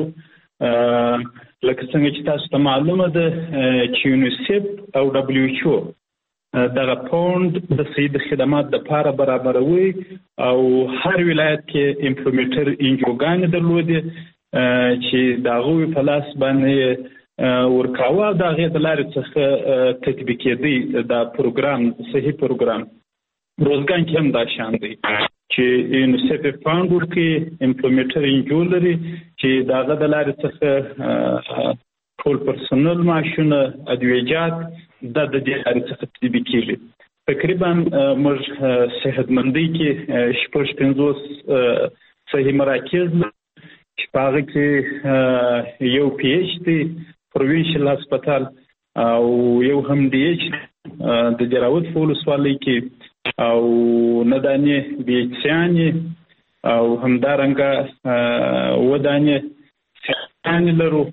لکه څنګه چې تاسو ته معلومه ده چې یونیسف او دبلیو ایچ او دغه پوند د صحیح خدمات لپاره برابروي او هر ولایت کې امپلیمنټر انجوګانې درلودې چې د هغوی په لاس باندې ورکاوه د هغې د لارې څخه تطبیقېدی دا پروګرام، صحیح پروګرام. روزګان کې هم دا شان دی چې یونیسف فاند ورکوي، امپلیمنټر انجو لري چې د هغه د لارې څخه ټول پرسونل معاشونه، ادویجات دا د دې لارې څخه تطبیقېږي. تقریبا موږ صحتمندۍ کې شپږ پنځوس صحیح مراکز چې په هغه کې یو پی ایچ دی پروینشل هسپتال او یو هم ډي ایچ د جراوت په ولسوالۍ کې او نه دانې بیچیانې او همدارنګه ودانې سیانې لرو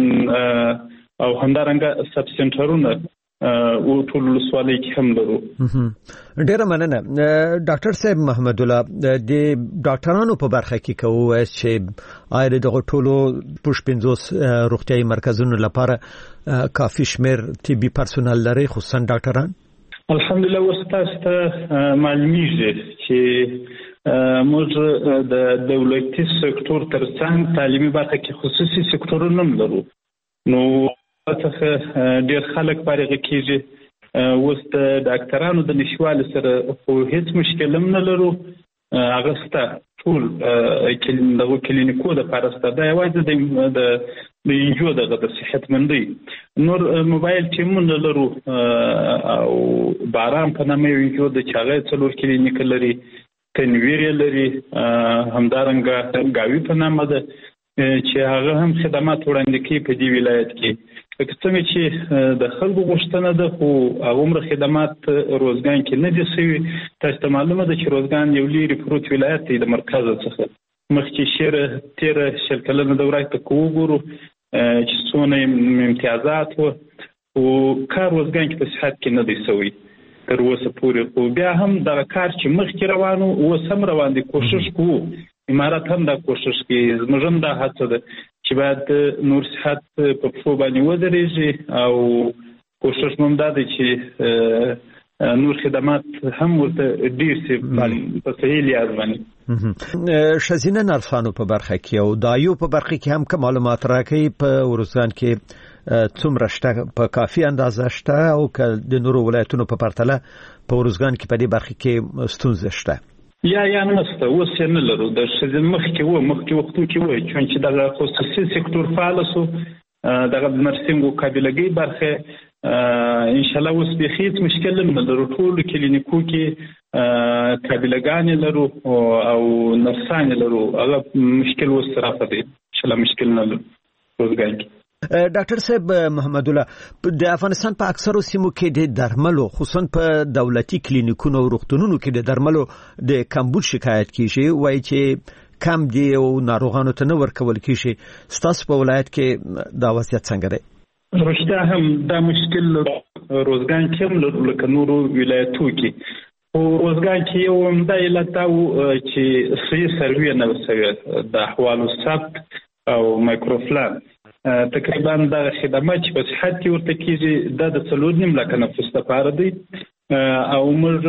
او همدارنګه سب سنټرونه او ټول ولسوالۍ کې هم لرو. ډیره مننه ډاکټر صاحب محمد الله. د ډاکټرانو په برخه کې کوو چې آیا دغه ټولو پوش پنځوس روغتیايي مرکزونو لپاره کافي شمیر طبي پرسونل لري خصوصا ډاکټران؟ الحمدلله ورسته معلومیږي چې موږ د دولتي سکتور ترڅنګ تعلیمي برخه کې خصوصي سکتورونه هم لرو. نو څخه ډیر خلک فارغ کیږي. اوس د ډاکټرانو د نشوالي سره خو هیڅ مشکل هم نه لرو. هغه ستا ټول دغه کلینیکو د پارسته دا یوازې د د انجو دغه د صحتمندۍ نور موبایل ټیمونه لرو او باران په نامه یو انجو د چاغې څلور کلینیک لري، تنویر لري، همدارنګه گاوی په نامه ده چې هغه هم خدمات وړاندې کوي په دې ولایت کې. لکه څنګه چې د خلکو غوښتنه ده خو هغومره خدمات روزګان کې نه دي شوي. تاسو ته معلومه ده چې روزګان یو لرې پروت ولایت دی د مرکز څخه. مخکې شیره تیره شل کلنه دوره ته که وګورو چې څونه امتیازات و خو کار روزګان کې په صحت کې نه دی شوی تر اوسه پورې. خو بیا هم دغه کار چې مخکې روان و اوس هم روان دی. کوشش کوو، امارات هم دا کوشش کوي، زموږ هم دا هڅه ده چې باید نور صحت په پښو باندې ودرېږي او کوشش مو دا دی چې نور خدمات هم ورته ډیر سي په صحیح لیاز باندې. شزینه نرسانو په برخه کې او دایو په برخه کې هم کوم معلومات راکړي په ورزګان کې څومره شته په کافي اندازه شته او د نورو ولایتونو په پرتله په ورزګان کې په دې برخه کې ستونزې شته؟ یا یا نسته اوس یې نه لرو. د ښځې مخکې و مخکې وختو کې و چون چې دغه خصوصي سکتور فعال شو دغه د نرسینګو قابلګۍ برخه انشاءالله اوس بیخي هېڅ مشکل نه لرو. ټولو کلینیکو کې قابلګانې لرو او نرسانې لرو. هغه مشکل اوس رافه دی، انشاءالله مشکل نه لرو روزګان کې. ډاکټر صاحب محمد الله، د افغانستان په اکثرو سیمو کې د درملو خصوصا په دولتي کلینیکونو او روغتونونو کې د درملو د کمبود شکایت کیږي، وایي چې کم دی او ناروغانو ته نه ورکول کیږي. ستاسو په ولایت کې دا وضعیت څنګه دی؟ رښتیا هم دا مشکل روزګان کې هم لرو لکه نورو ولایتو کې. خو روزګان کې یو همدا علت دا و چې صحیح سروې نه وه شوې د احوالو ثبت او مایکروفلان. تقریبا دا خدمات چې په صحت کې ورته کېږي دا د څلور نیم لکه نفوس لپاره دی او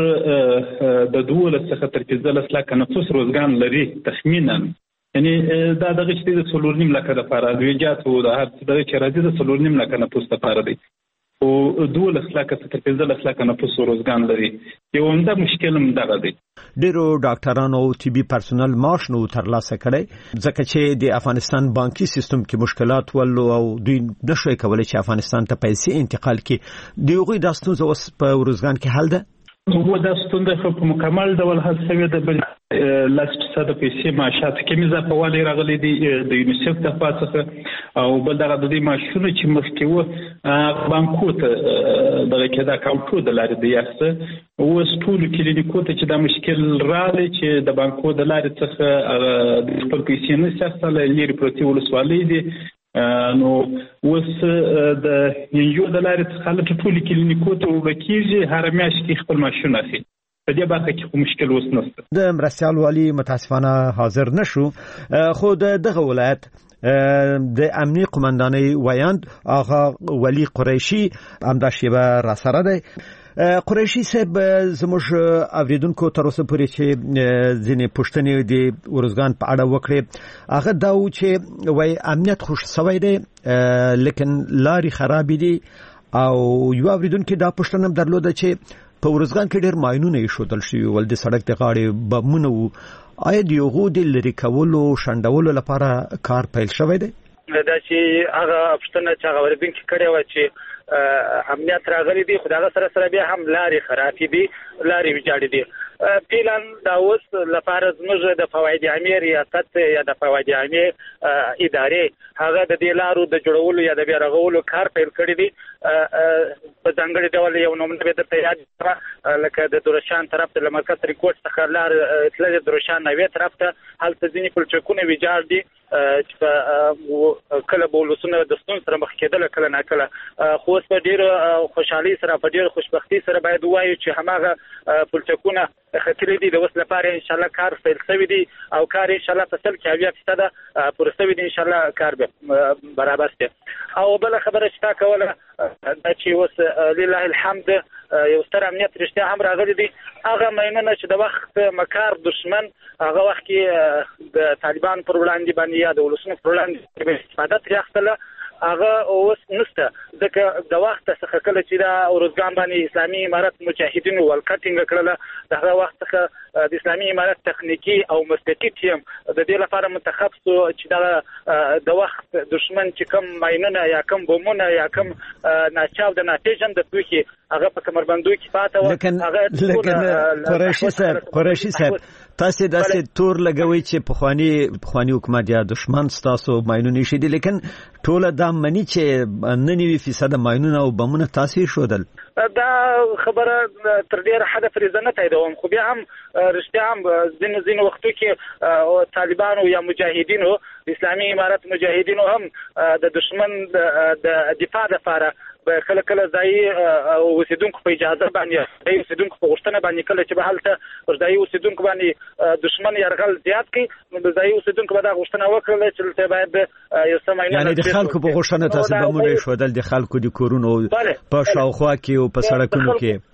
موږ د دولس څخه تر پنځلس لکه نفوس روزګان لري تخمینا. یعنی دا دغه چې د څلور نیم لکه لپاره د ویجات او د هر څه دغه چې راځي د څلور نیم لکه نفوس لپاره دی او دولس لکه تر پنځلس لکه نفوس روزګان لري. یو همدا مشکل هم دغه دی. ډیرو ډاکټرانو او طبي پرسونل معاش نو ترلاسه کړي ځکه چې د افغانستان بانکي سیستم کې مشکلات ولو او دوی نشوي کولای چې افغانستان ته پیسې انتقال کړي. دغه د ستونزو اوس په روزګان کې حل ده؟ هو دا ستونزه په مکمل ډول حل شوې ده. بل لاس فیصد پیسې معاشات کې اضافه والی راغلي دي د یونیسف د خوا څخه او بل دغه د دې معاشونه چې مخکې وو بانکو ته دغه کې دا اکاونټو د لارې د یاسته اوس ټولو کلینیکو ته چې دا مشکل راغلی چې د بانکو د لارې څخه د خپل پیسې نه شي اخیستلی لرې پرتې ولسوالۍ دي. نو اوس د انجو د لارې څخه هلته ټولو کلینیکو ته وړه کېږي، هره میاشت کې خپل معاشونه اخلي. په دې برخه کې خو مشکل اوس نشته. د مرستیال والي متاسفانه حاضر نشو، خو د دغه ولایت د امنیه قومندانۍ ویاند آغا ولی قریشي همدا شیبه را سره دی. قریشي صاحب زموږ اوریدونکو تر اوسه پورې چې ځینې پوښتنې د ورزګان په اړه وکړې هغه دا و چې وایي امنیت خوش سوی دی لیکن لارې خرابې دي او یو اوریدونکو دا پوښتنه هم درلوده چې په ورزګان کې ډېر ماینونه ایښودل شوي ول د سړک د غاړې بمونه وو. آیا د هغو د لرې کولو شنډولو لپاره کار پیل شوی دی؟ دا چې هغه پوښتنه چې هغه اوریدونکي کړې وه چې امنیت راغلی دی خو د هغه سره سره بیا هم لارې خرابې دي، لارې ویجاړې دي. فعلا دا اوس لپاره زموږ د فواید عامې ریاست یا د فواید عامې ادارې هغه د دې لارو د جوړولو یا د بیا رغولو کار پیل کړی دی. په ځانګړي ډول یو نومونه به درته یاد لکه د دورشان طرف ته له مرکز ریکورډ څخه لار تللې د دورشان نوې طرف ته هلته ځینې پلچکونه ویجاړ دي چې په کله به ولسونه د ستونزو سره مخ کېدل کله ناکله، خو اوس په ډېره خوشحالۍ سره په ډېره خوشبختۍ سره باید ووایو چې هماغه پلچکونه ختلي دي. د اوس لپاره انشاءالله کار پیل شوی دی او کار انشاءالله په سل کې اویا فیصده پوره شوی دی. انشاءالله کار به برابر شي. او بله خبره چې تا کوله دا چې اوس لله الحمد یو ستر امنیت رښتیا هم راغلی دی. هغه ماینونه چې د وخت مکار دشمن هغه وخت کې د طالبان پر وړاندې باندې یا د ولسونو پر وړاندې استفاده ترې اخیستله هغه اوس نشته، ځکه د وخت څخه کله چې دا ارزګان باندې اسلامي امارت مجاهدینو ولکټینګ کړله د هغه وخت څخه د اسلامي امارت تخنیکی او مسلکي ټیم د دې لپاره منتخب شو چې دا د وخت دشمن چې کوم ماینونه یا کوم بمونه یا کوم ناچاو د ناپېژند د توکي هغه په کمربندو کې پاته و. هغه لکه قریشي صاحب قریشي صاحب تاسو داسې تور لګوي چې پخوانی پخوانی حکومت یا دشمن ستاسو ماینونه شي دي، لیکن ټول دا منی چې ننوي فیصد ماینونه او بمونه تاسو شودل. دا خبره تر ډیره حد پرې نه تاییدوم، خو بیا هم رښتیا هم ځینې ځینې وختو کې طالبانو یا مجاهدینو اسلامي امارت مجاهدینو هم د دشمن د دفاع لپاره کله کله ځایي اوسیدونکو په اجازه باندې ځایي اوسیدونکو په غوښتنه باندې کله چې به هلته پر ځایي اوسیدونکو باندې دشمن یرغل زیات کړي نو د ځایي اوسیدونکو به دا غوښتنه وکړله چې دلته باید یو څه ماینونه یعنې د خلکو په غوښتنه تاسو بمونه ایښودل د خلکو د کورونو په شاوخوا کې او په سړکونو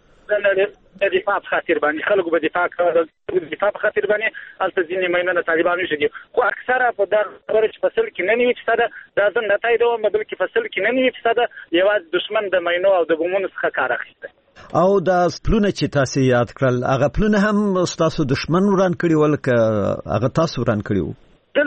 کې د دفاع په خاطر باندې خلکو به دفاع کول د دفاع په خاطر باندې هلته ځینې ماینونه طالبانو شدي، خو اکثره په دا خبره چې فصل کې نه نوي فیصده دا زه نه تاییدوم، بلکې فصل کې نه نوي فیصده یوازې دشمن د ماینو او د بمونو څخه کار اخیستی. او دا پلونه چې تاسو یاد کړل هغه پلونه هم ستاسو دشمن وران کړي ول که هغه تاسو وران کړي وو؟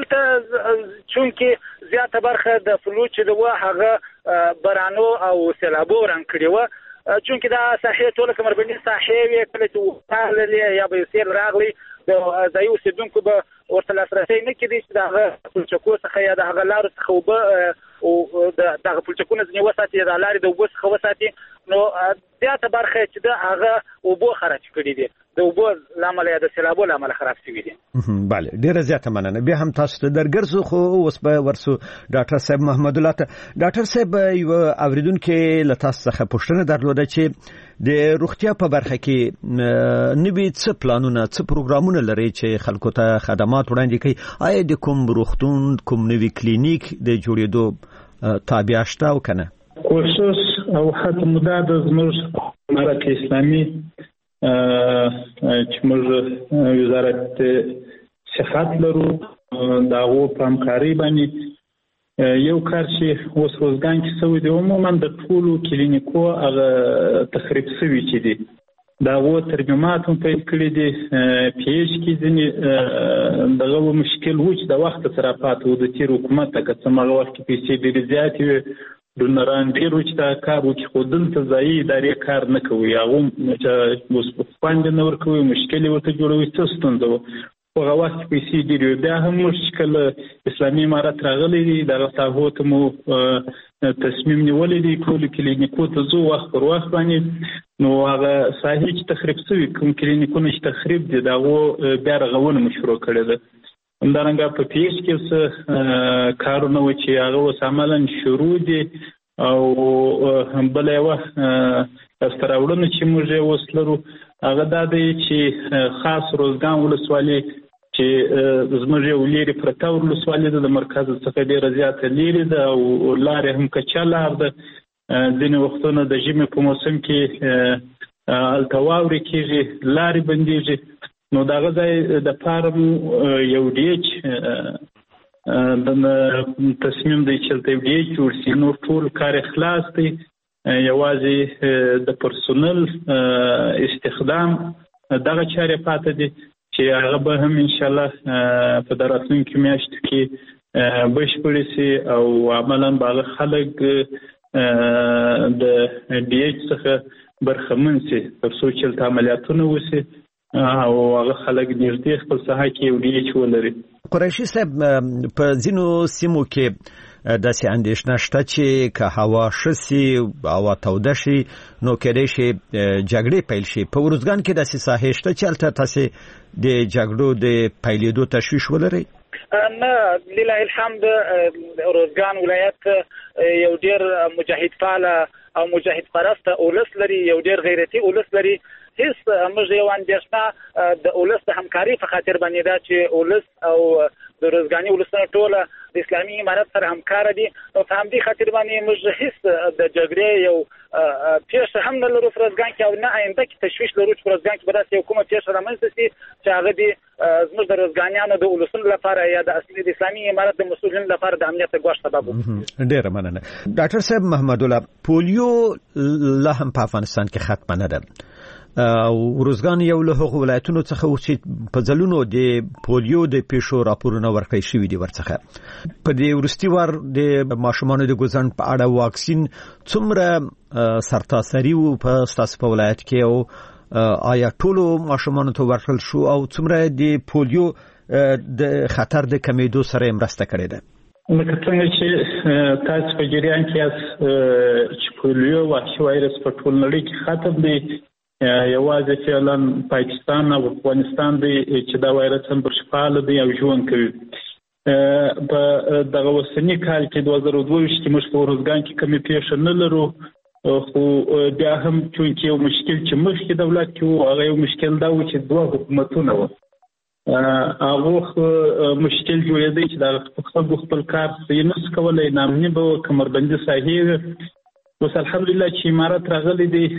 دلته چونکې زیاته برخه د فلو چې د وه هغه بارانو او سیلابو وران کړي وه، چونکې دا ساحې ټوله کمربندي ساحې وې، کله چې وتاغللې یا به سیل راغلی د ځایي اوسېدونکو به ورته لاسرسی نه کېدی چې د هغه پلچکو څخه یا د هغه لارو څخه اوبه او د هغه پلچکونه ځینې وساتي یا د لارې د اوبو څخه وساتي. نو زیاته برخه چې د هغه اوبو خراب کړي دي د اوبو له امله یا د سیلابو له امله خراب شوي دي. بله ډېره زیاته مننه. بیا هم تاسو ته درګرځو، خو اوس به ورسو ډاکټر صاحب محمد الله ته. ډاکټر صاحب یو اوریدونکو له تاسو څخه پوښتنه درلوده چې د روغتیا په برخه کې نوي څه پلانونه څه پروګرامونه لري چې خلکو ته خدمات وړاندې کوي؟ آیا د کوم روغتون کوم نوي کلینیک د جوړېدو تابع شته او که نه؟ خصوص او حتی مدا د زموږ امارت اسلامي چې موږ وزارت صحت لرو د هغو په همکارۍ باندې یو کار چې اوس روزګان کې شوی دی، عموما د ټولو کلینیکو هغه تخریب شوي چې دي د هغو ترجمات هم پیل کړي دي. پی ایچ کې ځینې دغه مشکل و چې د وخت سره پاتې و د تېر حکومت ته، که څه هغه وخت کې پیسې ډېرې زیاتې وې ډونران ډېر و چې دا کار وکړي، خو دلته ځایي ادارې کار نه کوي، هغو چې اوس خوند نه ورکوي، مشکل یې ورته جوړوي، څه ستونزه وه. خو هغه وخت پیسې ډېرې وې. بیا هم موږ چې کله اسلامي امارت راغلی دی دغه ساحو ته مو تصمیم نیولی دی ټولو کلینیکو ته ځو وخت پر وخت باندې، نو هغه ساحې چې تخریب شوي کوم کلینیکونه چې تخریب دي د هغو بیا رغونه مو شروع کړې ده. همدارنګه په پی ایچ کې څه کارونه و چې هغه اوس عملا شروع دي. او بله یوه لاسته راوړنه چې موږ یې اوس لرو هغه دا دی چې خاص روزګان ولسوالي چې زموږ یو لرې پرته ولسوالي ده، د مرکز څخه ډېره زیاته لرې ده او لارې هم کچه لار ده. ځینې وختونه د ژمي په موسم کې هلته واورې کېږي، لارې بندېږي. نو د هغه ځای دپاره مو یو ډیچ د تصمیم دی چې هلته یو ډیچ جوړ شي. نور ټول کار خلاص دی، یوازې د پرسونل استخدام دغه چارې پاتې دي چې هغه به هم انشاءالله په د راتلونکي میاشتو کې بشپړې شي او عملا به هغه خلک د ډي ایچ څخه برخمن شي تر څو چې هلته عملیاتونه وشي او هغه خلک نږدې خپل ساحه کې یو ډیچ ولري. قریشي صاحب په ځینو سیمو کې داسې اندېښنه شته چې که هوا ښه سي هوا توده شي نو کېدای شي جګړې پیل شي. په ارزګان کې داسې ساحې شته چې هلته تاسې د جګړو د پیلېدو تشویش ولرئ؟ نه، لله الحمد ارزګان ولایت یو ډېر مجاهد فعاله او مجاهد پرسته اولس لري، یو ډېر غیرتي اولس لري. هیڅ موږ یو اندېښنه د اولس د همکاري په خاطر باندې ده چې اولس او د ارزګاني اولسونه ټوله د اسلامي امارت سره همکاره دي، او په همدې خاطر باندې موږ هیڅ د جګړې یو پیښه هم نه لرو په ارزګان کې، او نه آینده کې تشویش لرو چې په ارزګان کې به داسې یو کومه پیښه رامنځته شي چې هغه د زموږ د ارزګانیانو د اولسونو لپاره یا د اصلي د اسلامي امارت د مسؤلینو لپاره د امنیت د ګواښ سبب وي. ډېره مننه. ډاکټر صاحب محمد الله، پولیو لا هم په افغانستان کې ختمه نه ده. ورزګان یو له هغو ولایتونو څخه و چې په ځلونو د پولیو د پیښو راپورونه ورکړی شوي دي ورڅخه. په دې وروستي وار د ماشومانو د ګوزن په اړه واکسین څومره سرتاسري و په ستاسو په ولایت کې، او آیا ټولو ماشومانو ته ورکړل شو، او څومره د پولیو د خطر د کمیدو سره مرسته کړې ده؟ لکه څنګه چې تاسو په جریان کې یاست چې پولیو وحشي وایرس په ټول نړۍ کې ختم دی، یوازې فعلا پاکستان او افغانستان دی چې دا وایرس هم بشپاله دی او ژوند کوي. په دغه اوسني کال کې دوه زره دوه ویشت کې موږ په ارزګان کې کومې پیښه نه لرو، خو بیا هم چونکې یو مشکل چې مخکې دولت کې و هغه یو مشکل دا و چې دوه حکومتونه وو، هغه مشکل جوړېدی چې د خلکو خپل کار یې نشو کولی، ناامني به وه، کمربندي ساحې. اوس الحمدلله چې امارت راغلی دی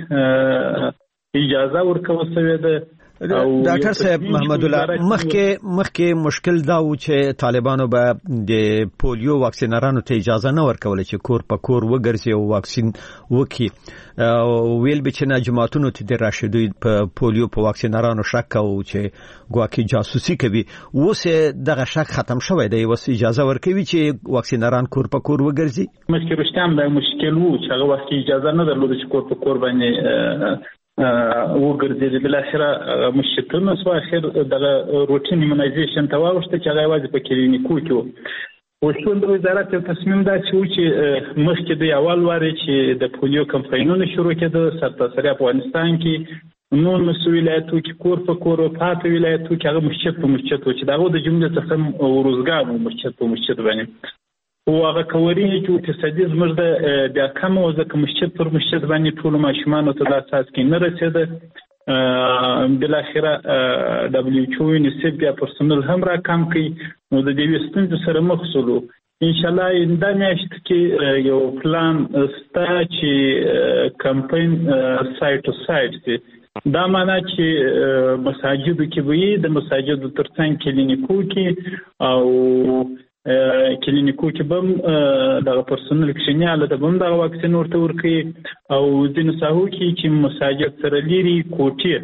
اجازه ورکول شوې ده. ډاکټر صاحب محمد الله، مخکې مخکې مشکل دا و چې طالبانو به د پولیو واکسینرانو ته اجازه نه ورکوله چې کور په کور وګرځي او واکسین وکړي، ویل به چې نه جماعتونو ته د راشدوی په پولیو په واکسینرانو شک او چې ګواکې جاسوسي کوي. اوس دغه شک ختم شوی دی، اوس اجازه ورکوي چې واکسینران کور په کور وګرځي. مخکې رښتیا هم دا مشکل و چې هغه وخت اجازه نه درلوده چې کور په کور باندې وګرځي. بالاخره مشکلونه سو اخر دغه روټین ایمونایزیشن ته واوښته چې هغه یوازې په کلینیکو کې و. وشول د وزارت یو تصمیم داسې و چې مخکې د اول وارې چې د پولیو کمپاینونه شروع کېده سرتاسري افغانستان کې، نور مسو ولایتو کې کور په کور او پاتې ولایتو کې هغه مسجد په مسجد و چې د هغو د جملې څخه ورزګان و مسجد په مسجد باندې، خو هغه کوري چې اقتصادي زموږ د بیا کمه و، ځکه مسجد پر مسجد باندې ټولو ماشومانو ته دا اساس کې نه رسېده. بالاخره دبلیو ایچ او یونیسف بیا پرسونل هم را کم کړي، نو د دې ستونزې سره مخ شولو. انشاءالله دا میاشت کې یو پلان سته چې کمپاین سایت ټو سایت دی، دا معنا چې مساجدو کې وي، د مساجدو ترڅنګ کلینیکو کې او کلینیکو کې بم دغه پرسونل کښینیاله د بم دغه واکسین ورته ورکړي، او ځینو ساحو کې چې مساجد سره لري کوټې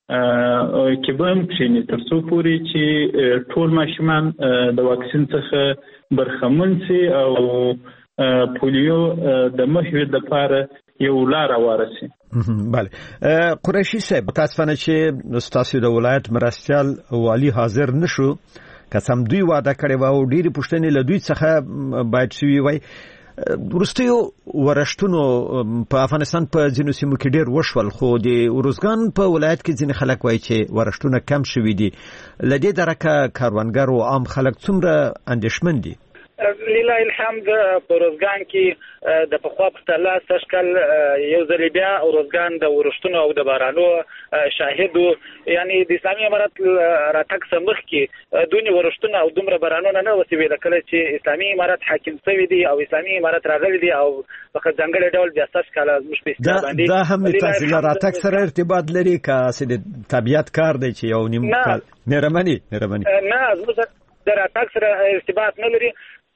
کې بم کښیني تر څو پورې چې ټول ماشومان د واکسین څخه برخمن سي او پولیو د مخنیوي لپاره یو لار ورسي. بله قریشي صاحب، متاسفانه چې ستاسو د ولایت مرستیال والی حاضر نشو، که سم دوی وعده کړی و او ډېرې پوښتنې له دوی څخه باید شوي وای. وروستیو ورښتونو په افغانستان په ځینو سیمو کې ډېر وشول، خو د ارزګان په ولایت کې ځینې خلک وایي چې ورښتونه کم شوي دي. له دې درکه کاروانګر او عام خلک څومره اندېښمن دي؟ لله الحمد په ارزګان کې د پخوا په پرتله سږ کال یو ځل بیا ارزګان د ورښتونو او د بارانو شاهد و، یعنی د اسلامي امارت راتګ څخه مخکې دونې ورښتونه او دومره بارانونه نه وسوېده. کله چې اسلامي امارت حاکم شوی دی او اسلامي امارت راغلی دی او په ځانګړي ډول بیا سږ کال موږ په استفاده باندې دا هم تاسو له راتګ سره ارتباط لري که د طبیعت کار دی چې یو نیم کال مهرباني مهرباني نه زموږ د راتګ سره ارتباط نه لري،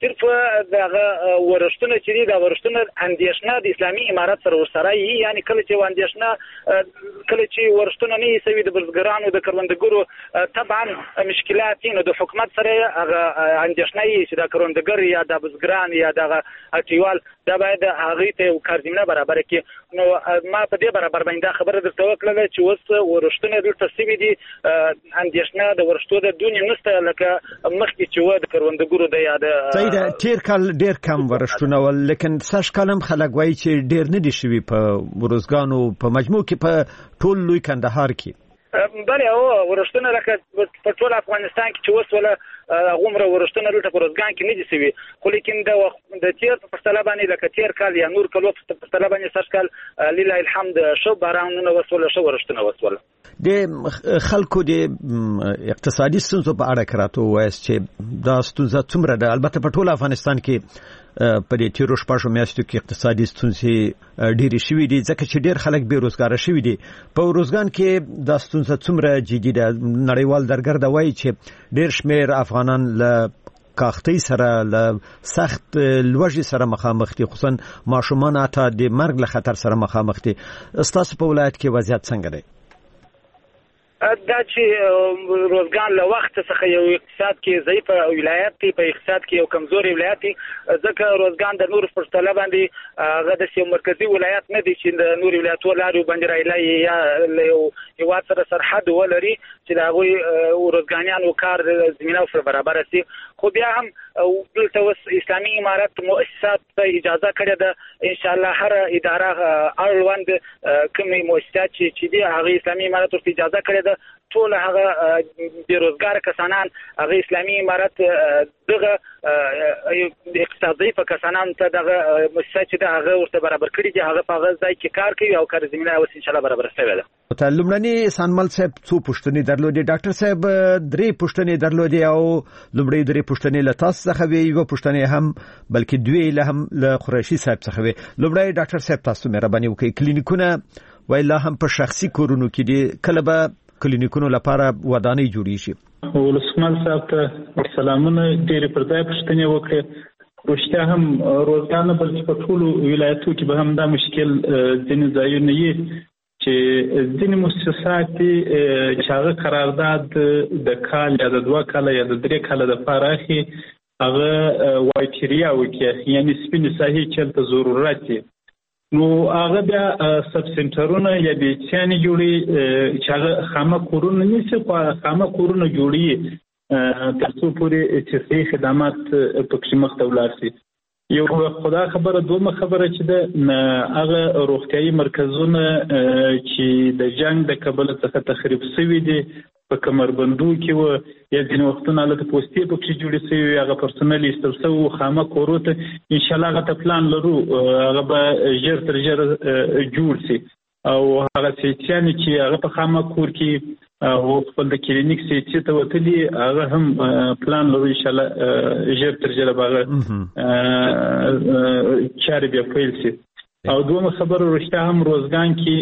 صرف دغه ورښتونه چې دي د ورښتونه اندېښنه د اسلامي امارت سره ورسره یي، یعنی کله چې اندېښنه کله چې ورښتونه نه سوي د بزګرانو د کروندګرو طبعا مشکلات نو د حکومت سره هغه اندېښنه یي چې د کروندګر یا د بزګران یا د اټیوال دا باید هغه ته کارزمینه برابر کړي. نو ما په دې برابر باندې خبره درته وکړه چې اوس ورښتونه دلته سوي دي، اندېښنه د ورښتو د دونې نشته لکه مخکې چې و د کروندګرو د یا د صحیح ده. تیر کال ډیر کم ورښتونه ول، لیکن سږ کال هم خلک وایي چې ډیر نه دي شوي په ورزګانو په مجموع کې په ټول لوی کندهار کې. بله او ورښتونه لکه په ټول افغانستان کې چې اوس ولا غومره ورښتونه دلته په روزګان کې نه دي سوي، خو لیکن د د تیر په پرتله باندې لکه تیر کال یا نور کلو په پرتله باندې سږ کال لله الحمد ښه بارانونه وسوله، ښه ورښتونه وسوله. د خلکو د اقتصادي ستونزو په اړه راته ووایاست چې دا ستونزه څومره ده؟ البته په ټول افغانستان کې په دې تیرو شپږو میاشتو کې اقتصادي ستونزې ډېرې شوي دي ځکه چې ډېر خلک بې روزګاره شوي دي. په روزګان کې دا ستونزه څومره جدي ده؟ نړیوال درګرده وایي چې ډېر شمېر افغانان له کاختۍ سره له سخت لوږې سره مخامخ دي، خصوصا ماشومان حتی د مرګ له خطر سره مخامخ دي. ستاسو په ولایت کې وضعیت څنګه دی؟ دا چې روزګان له وخت څخه یو اقتصاد کې ضعیف ولایت دی، په اقتصاد کې یو کمزوري ولایت دی، ځکه روزګان د نور پر تله باندې هغه د یو مرکزی ولایت نه دی چې د نور ولایتونو لارو باندې راځي یا یو هیواد سره سرحد ولري چې د هغوی روزګانیانو کار زمینه ورسره برابر شي. خو بیا هم دلته اوس اسلامي امارت مؤسسات ته اجازه کړې ده، ان شاء الله هر اداره اړوند کومې مؤسسات چې دي هغه اسلامي امارت ورته اجازه کړې ده ټول هغه بیروزګار کسانان هغه اسلامي امارت دغه اقتصادي په کسانان ته دغه مؤسسات چې هغه ورته برابر کړي دي، هغه په هغه ځای کې کار کوي او کار زمينه اوس ان شاء الله برابر شوی ده. لومړني سانمل صاحب څو پوښتنې درلودې؟ ډاکټر صاحب درې پوښتنې درلودې او لومړی درې پوښتنې له تاسو څخه وي، یو پوښتنې هم بلکې دوی له هم له قریشي صاحب څخه وي. لومړی ډاکټر صاحب تاسو مهرباني وکړئ، کلینیکونه ویلا هم په شخصي کورونو کې دي، کله به کلینیکونو لپاره ودانۍ جوړیږي؟ ولسمل صاحب ته سلامونه، ډېرې پر ځای پوښتنې وکړې. رښتیا هم روزګان بلکې په ټولو ولایتو کې به هم دا مشکل ځینې ځایونه یي چې ځینې مؤسسات چې هغه قرارداد د کال یا د دوه کاله یا د درې کاله دپاره اخلي، هغه وایټیریا وکړي، یعنې سپینې ساحې چې هلته ضرورت دی، نو هغه بیا سب سنټرونه یا بیچیانې جوړي چې هغه خامه کورونه نیسي، خو خامه کورونه جوړي تر څو پورې چې صحي خدمات پکې مخته ولاړ شي. یو خدا خبره. دومره خبره چې ده هغه روغتیايي مرکزونه چې د جنگ د کبله څخه تخریب شوي دي په کمربندو کې و یا ځینې وختونه هلته پوستې پکې جوړې شوي وي، هغه پرسنل ایستل شوي خامه کورو ته انشاءالله هغه ته پلان لرو، هغه به ژر تر ژره جوړ شي. او هغه سیچیانې چې هغه په خامه کور کې او خپل د کلینیک سیچې ته وتلي هغه هم پلان لرو انشاءالله ژر تر ژره به هغه چارې بیا پیل شي. او دومره خبره رښتیا هم روزګان کې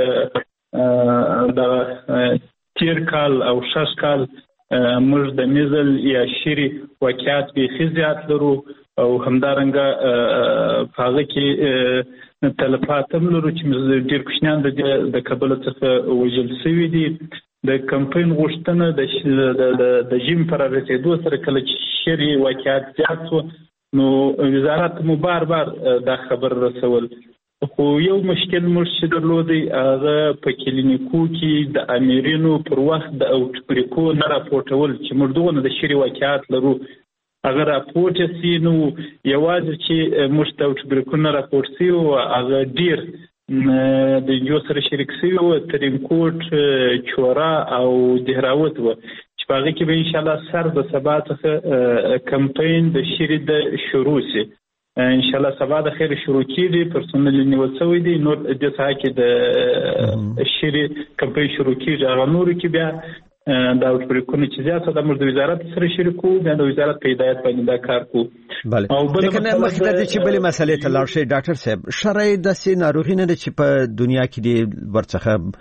د تیر کال او شش کال موږ د میزل یا شری واقعیت بیخي زیات لرو او همدارنګه په هغه کې تلفات هم لرو چې ډېر کوچنیان د کبله څخه وژل شوي دي. د کمپاین غوښتنه د ژمي په رارسېدو سره کله چې شری واقعیت زیات شو نو وزارت مو بار بار دا خبر رسول، خو یو مشکل موږ چې درلودی هغه په کلینیکو کې د امیرینو پر وخت د اوټبریکو نه راپورټول چې موږ دغه د شری واقعیت لرو هغه راپورټ شي. نو یوازې چې موږ د اوټبریکو نه راپورټ شي او هغه ډیر د جو سره شریک شوي و، ترینکوټ، چورا او دهراوت و چې په هغه کې به انشاءالله سر د سبا څخه کمپاین د شری د شروع شي. انشاءالله سبا د خیر شروع کیږي، پرسونل نیول شوی دی، نور د ساعت کې د شری کمپاین شروع کیږي. هغه نور کې بیا دا اوټبریکونه چې زیاته د موږ د وزارت سره شریکو، بیا د وزارت په هدایت باندې دا کار کوو. بله، لیکن مخکې د چې بلې مسلې ته لاړ شئ ډاکټر صاحب، شرعي داسې ناروغي نه ده چې په دنیا کې دې ورڅخه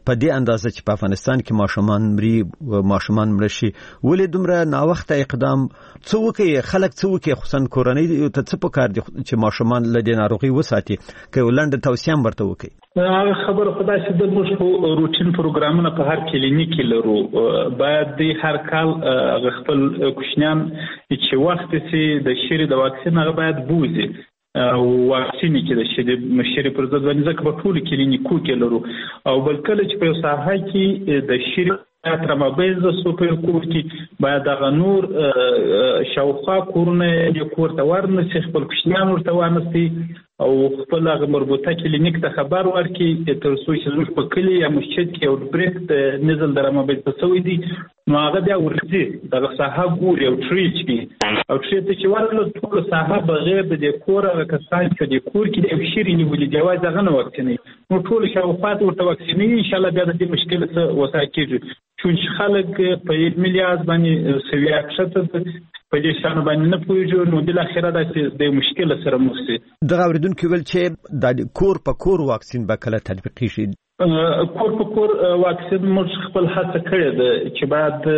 په دې اندازه چې په افغانستان کې ماشومان مري ماشومان مړ شي ولې دومره ناوخته اقدام څه وکړي خلک څه وکړي خصوصا کورنۍ ته څه پکار دي چې ماشومان له دې ناروغي وساتي که ولنډ توصیه هم ورته وکړي هغه خبره خدای چې د موږ روټین پروګرامونه په هر کلینیک کې لرو باید د هر کال خپل کوچنیان چې وخت سي د شری د واکسین هغه باید بوزي او واکسین کې د شری مشری پر ضد باندې ځکه په ټول کلینیکو کې لرو او بل کله چې په ساحه کې د شری تر مابیز سوپر کور کې باید د نور شاوخوا کورونه د کور ته ورنسي خپل کوچنیان ورته ورنسي او خپل هغه مربوطه کلینیک ته خبر ورکړي تر څو چې زموږ په کلي یا مسجد کې او بریک د نزل د رمابیز په سوي دي نو هغه بیا ورځي دغه ساحه ګوري او ټریچ کی او چې چې ورله ټول ساحه بغیر د کور هغه کسان چې د کور کې د شری نیولې جواز هغه نه وکړي نو ټول شاوخوا ورته وکړي ان شاء الله بیا د دې مشکل څخه وسای کېږي چې خلک په میلیارډ باندې سویا کښته په دې شان باندې نه پوهیږي نو د اخره د مشکل سره مخ شي د اوریدونکو ویل چې د کور په کور واکسین به کله تطبیقي شي کور په کور واکسین موږ خپل هڅه کړې ده چې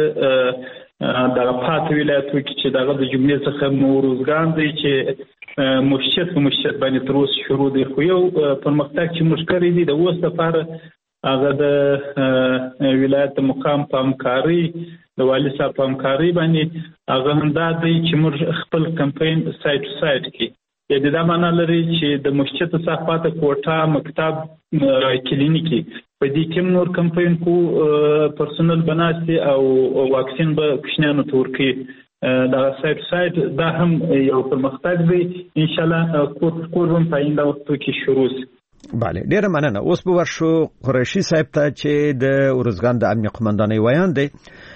بعد د پات ولایتو کې چې دغه د جملې څخه موروزګان دی چې مشت په مشت باندې تر اوسه شروع دی خو یو پرمختګ چې موږ کړی دی د اوس لپاره هغه د ولایت مقام په همکاري د والی صاحب په همکاري باندې هغه هم دا دی چې موږ خپل کمپاین سایت ټو سایت کې یعنې دا معنا لري چې د مسجد صحافت کوټه مکتب کلینیکي په دې کې نور کمپاین کو پرسونل بناسي او واکسین به کوچنیانو ته ورکړي دا سایت سایت دا هم یو پرمختګ دی ان شاء الله کور هم په آینده وخت کې شروع شي بله ډیره مننه اوس به ورشو قریشي صاحب ته چې د ورزګان د امنیت قومندانۍ ویان دی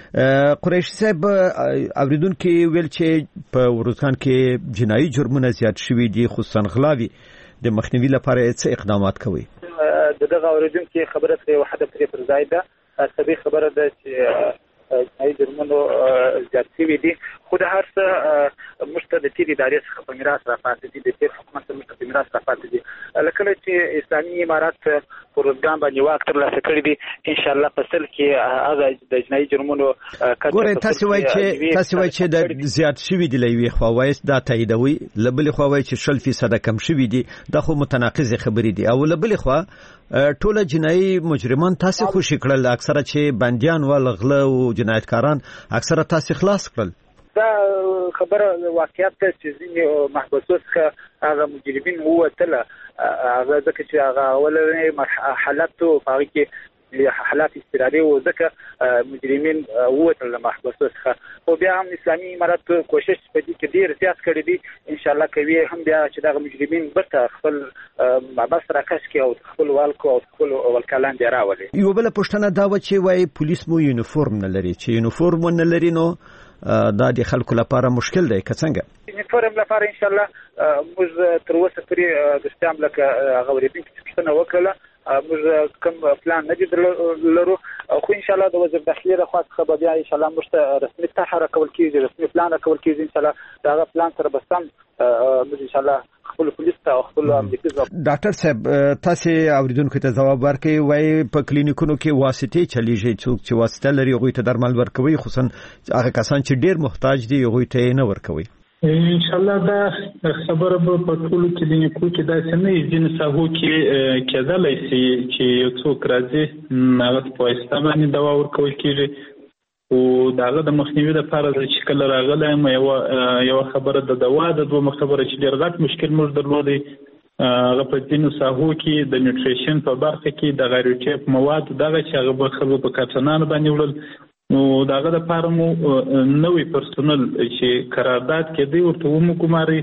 قریشي صاحب اوریدونکو ویل چې په ورزګان کې جنایي جرمونه زیات شوي دي خصوصا غلاوي د مخنیوي لپاره څه اقدامات کوي دغه اوریدونکو خبره ته وحده پرې پر ځای ده سبي خبره ده چې جنایي جرمونو زیات شوي دي خو د هر څه موږ د تیر ادارې څخه په میراث راپاتې دي د تیر حکومت څخه په میراث راپاتې دي لکه چې اسلامي امارات پر ورځګان باندې واک ترلاسه کړی دي ان شاء الله په سل کې هغه د جنایي جرمونو ګوره تاسو وایي چې تاسو وایي چې د زیات شوي دي لوي خو وایي دا تاییدوي لبل خو وایي چې شل فیصد کم شوي دي دا خو متناقض خبرې دي او لبل خو ټول جنایي مجرمان تاسو خوشی کړل اکثره چې بنديان ول غله او جنایتکاران اکثره تاسو خلاص کړل دا خبره واقعیت ته چې ځینې محبوسو څخه هغه مجرمین ووتله هغه ځکه چې هغه اولنی حالت په هغه کې حالات استراري و ځکه مجرمین ووتل له محبوسو څخه خو بیا هم اسلامي امارت کوشش په دې کې ډېر زیات کړی دي ان شاء الله کوي هم بیا چې دغه مجرمین بیرته خپل محبس راکش کړي او خپل والکو او خپل ولکلان دی راولي یو بل پښتنه دا و چې وای پولیس مو یونیفورم نه لري چې یونیفورم نه لري نو دا د خلکو لپاره مشکل دی که څنګه یونیفورم لپاره ان شاء الله موږ تر اوسه پورې د استعمال لکه غوړېدونکو پښتنه وکړه موږ کوم پلان نه دی لرو خو ان شاء الله د وزیر داخلي لخوا څخه بیا ان شاء الله موږ رسمي طرح راکول کیږي رسمي پلان راکول کیږي ان شاء الله دا پلان سره بسم موږ ان شاء الله خپل پولیس ته خپل امنیتي ډاکټر صاحب تاسو اوریدونکو ته ځواب ورکړئ وای په کلینیکونو کې واسطې چلیږي څوک چې واسطه لري هغه ته درمل ورکوي خصوصا هغه کسان چې ډیر محتاج دي هغه ته نه ورکوي ان شاء الله دا خبره په ټولو کلینیکو کې دا څنګه ځین ساحو کې کېدلای شي چې یو څوک راځي هغه په استعمال دوا ورکول کېږي او داغه د مخنیوي لپاره چې کله راغله یو یو خبره د دوا د دوه خبره چې ډېر غټ مشکل موږ درلودي هغه په دینو ساحو کې د نیوټریشن په برخه کې د غیروټیپ مواد دغه چې هغه به خلکو په کارتنانو باندې وړل نو داغه د لپاره مو نوې پرسونل چې قرارداد کې دی ورته مو کوماري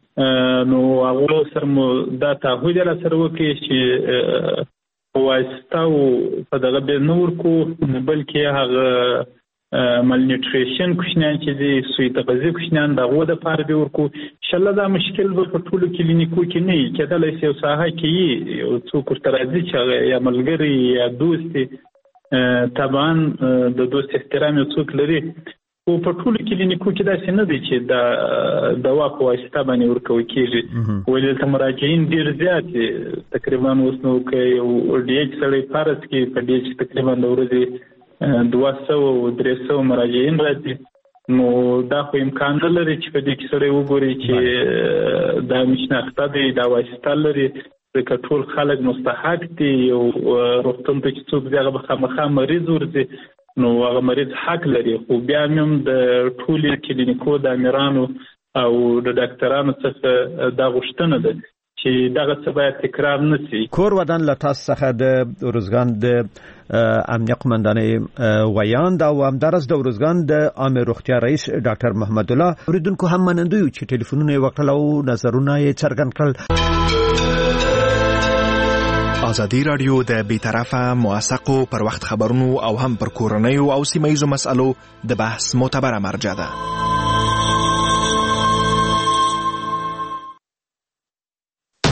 نو هغه سره مو دا تعهد را سره وکړي چې واسطه او په دغه به نور کو بلکې هغه مال نیوټریشن کوښنان چې دي سوی تغذیه کوښنان دا غو د پاره دی ورکو ان شاء الله دا مشکل به په ټولو کلینیکو کې نه کېدلای شي او ساحه کې یو څوک تر راځي چې یا ملګری یا دوست طبعا د دوست احترام یو څوک لري او په ټولو کلینیکو کې داسې نه دی چې د دوا په واسطه باندې ورکول کېږي ولې دلته مراجعین ډېر زیات دي تقریبا اوس نو که یو ډي ایچ سړی فرض کړي په ډي ایچ تقریبا د ورځې دوه سوه او درې سوه مراجعین راځي نو دا خو امکان نه لري چې په دې کې سړی وګوري چې دا مشناخته دی دا واسطه لري ځکه ټول خلک مستحق دي یو روغتون ته چې څوک دی هغه به خامخا مریض ورځي نو هغه مریض حق لري خو بیا هم د ټولو کلینیکو د امیرانو او د ډاکټرانو څخه دا غوښتنه ده چې دغه څه باید تکرار نه شي. کور ودان له تاسو څخه د ارزګان د امنیه قمندانۍ ویاند او همدارس د ارزګان د عامه روغتیا رئیس ډاکټر محمد الله اوریدونکو هم منندوی چې ټلیفونونه یې وکړل او نظرونه یې څرګند کړل. ازادي رادیو د بیطرفه موثقو پر وخت خبرونو او هم پر کورنیو او سیمه ییزو مسالو د بحث معتبره مرجع ده.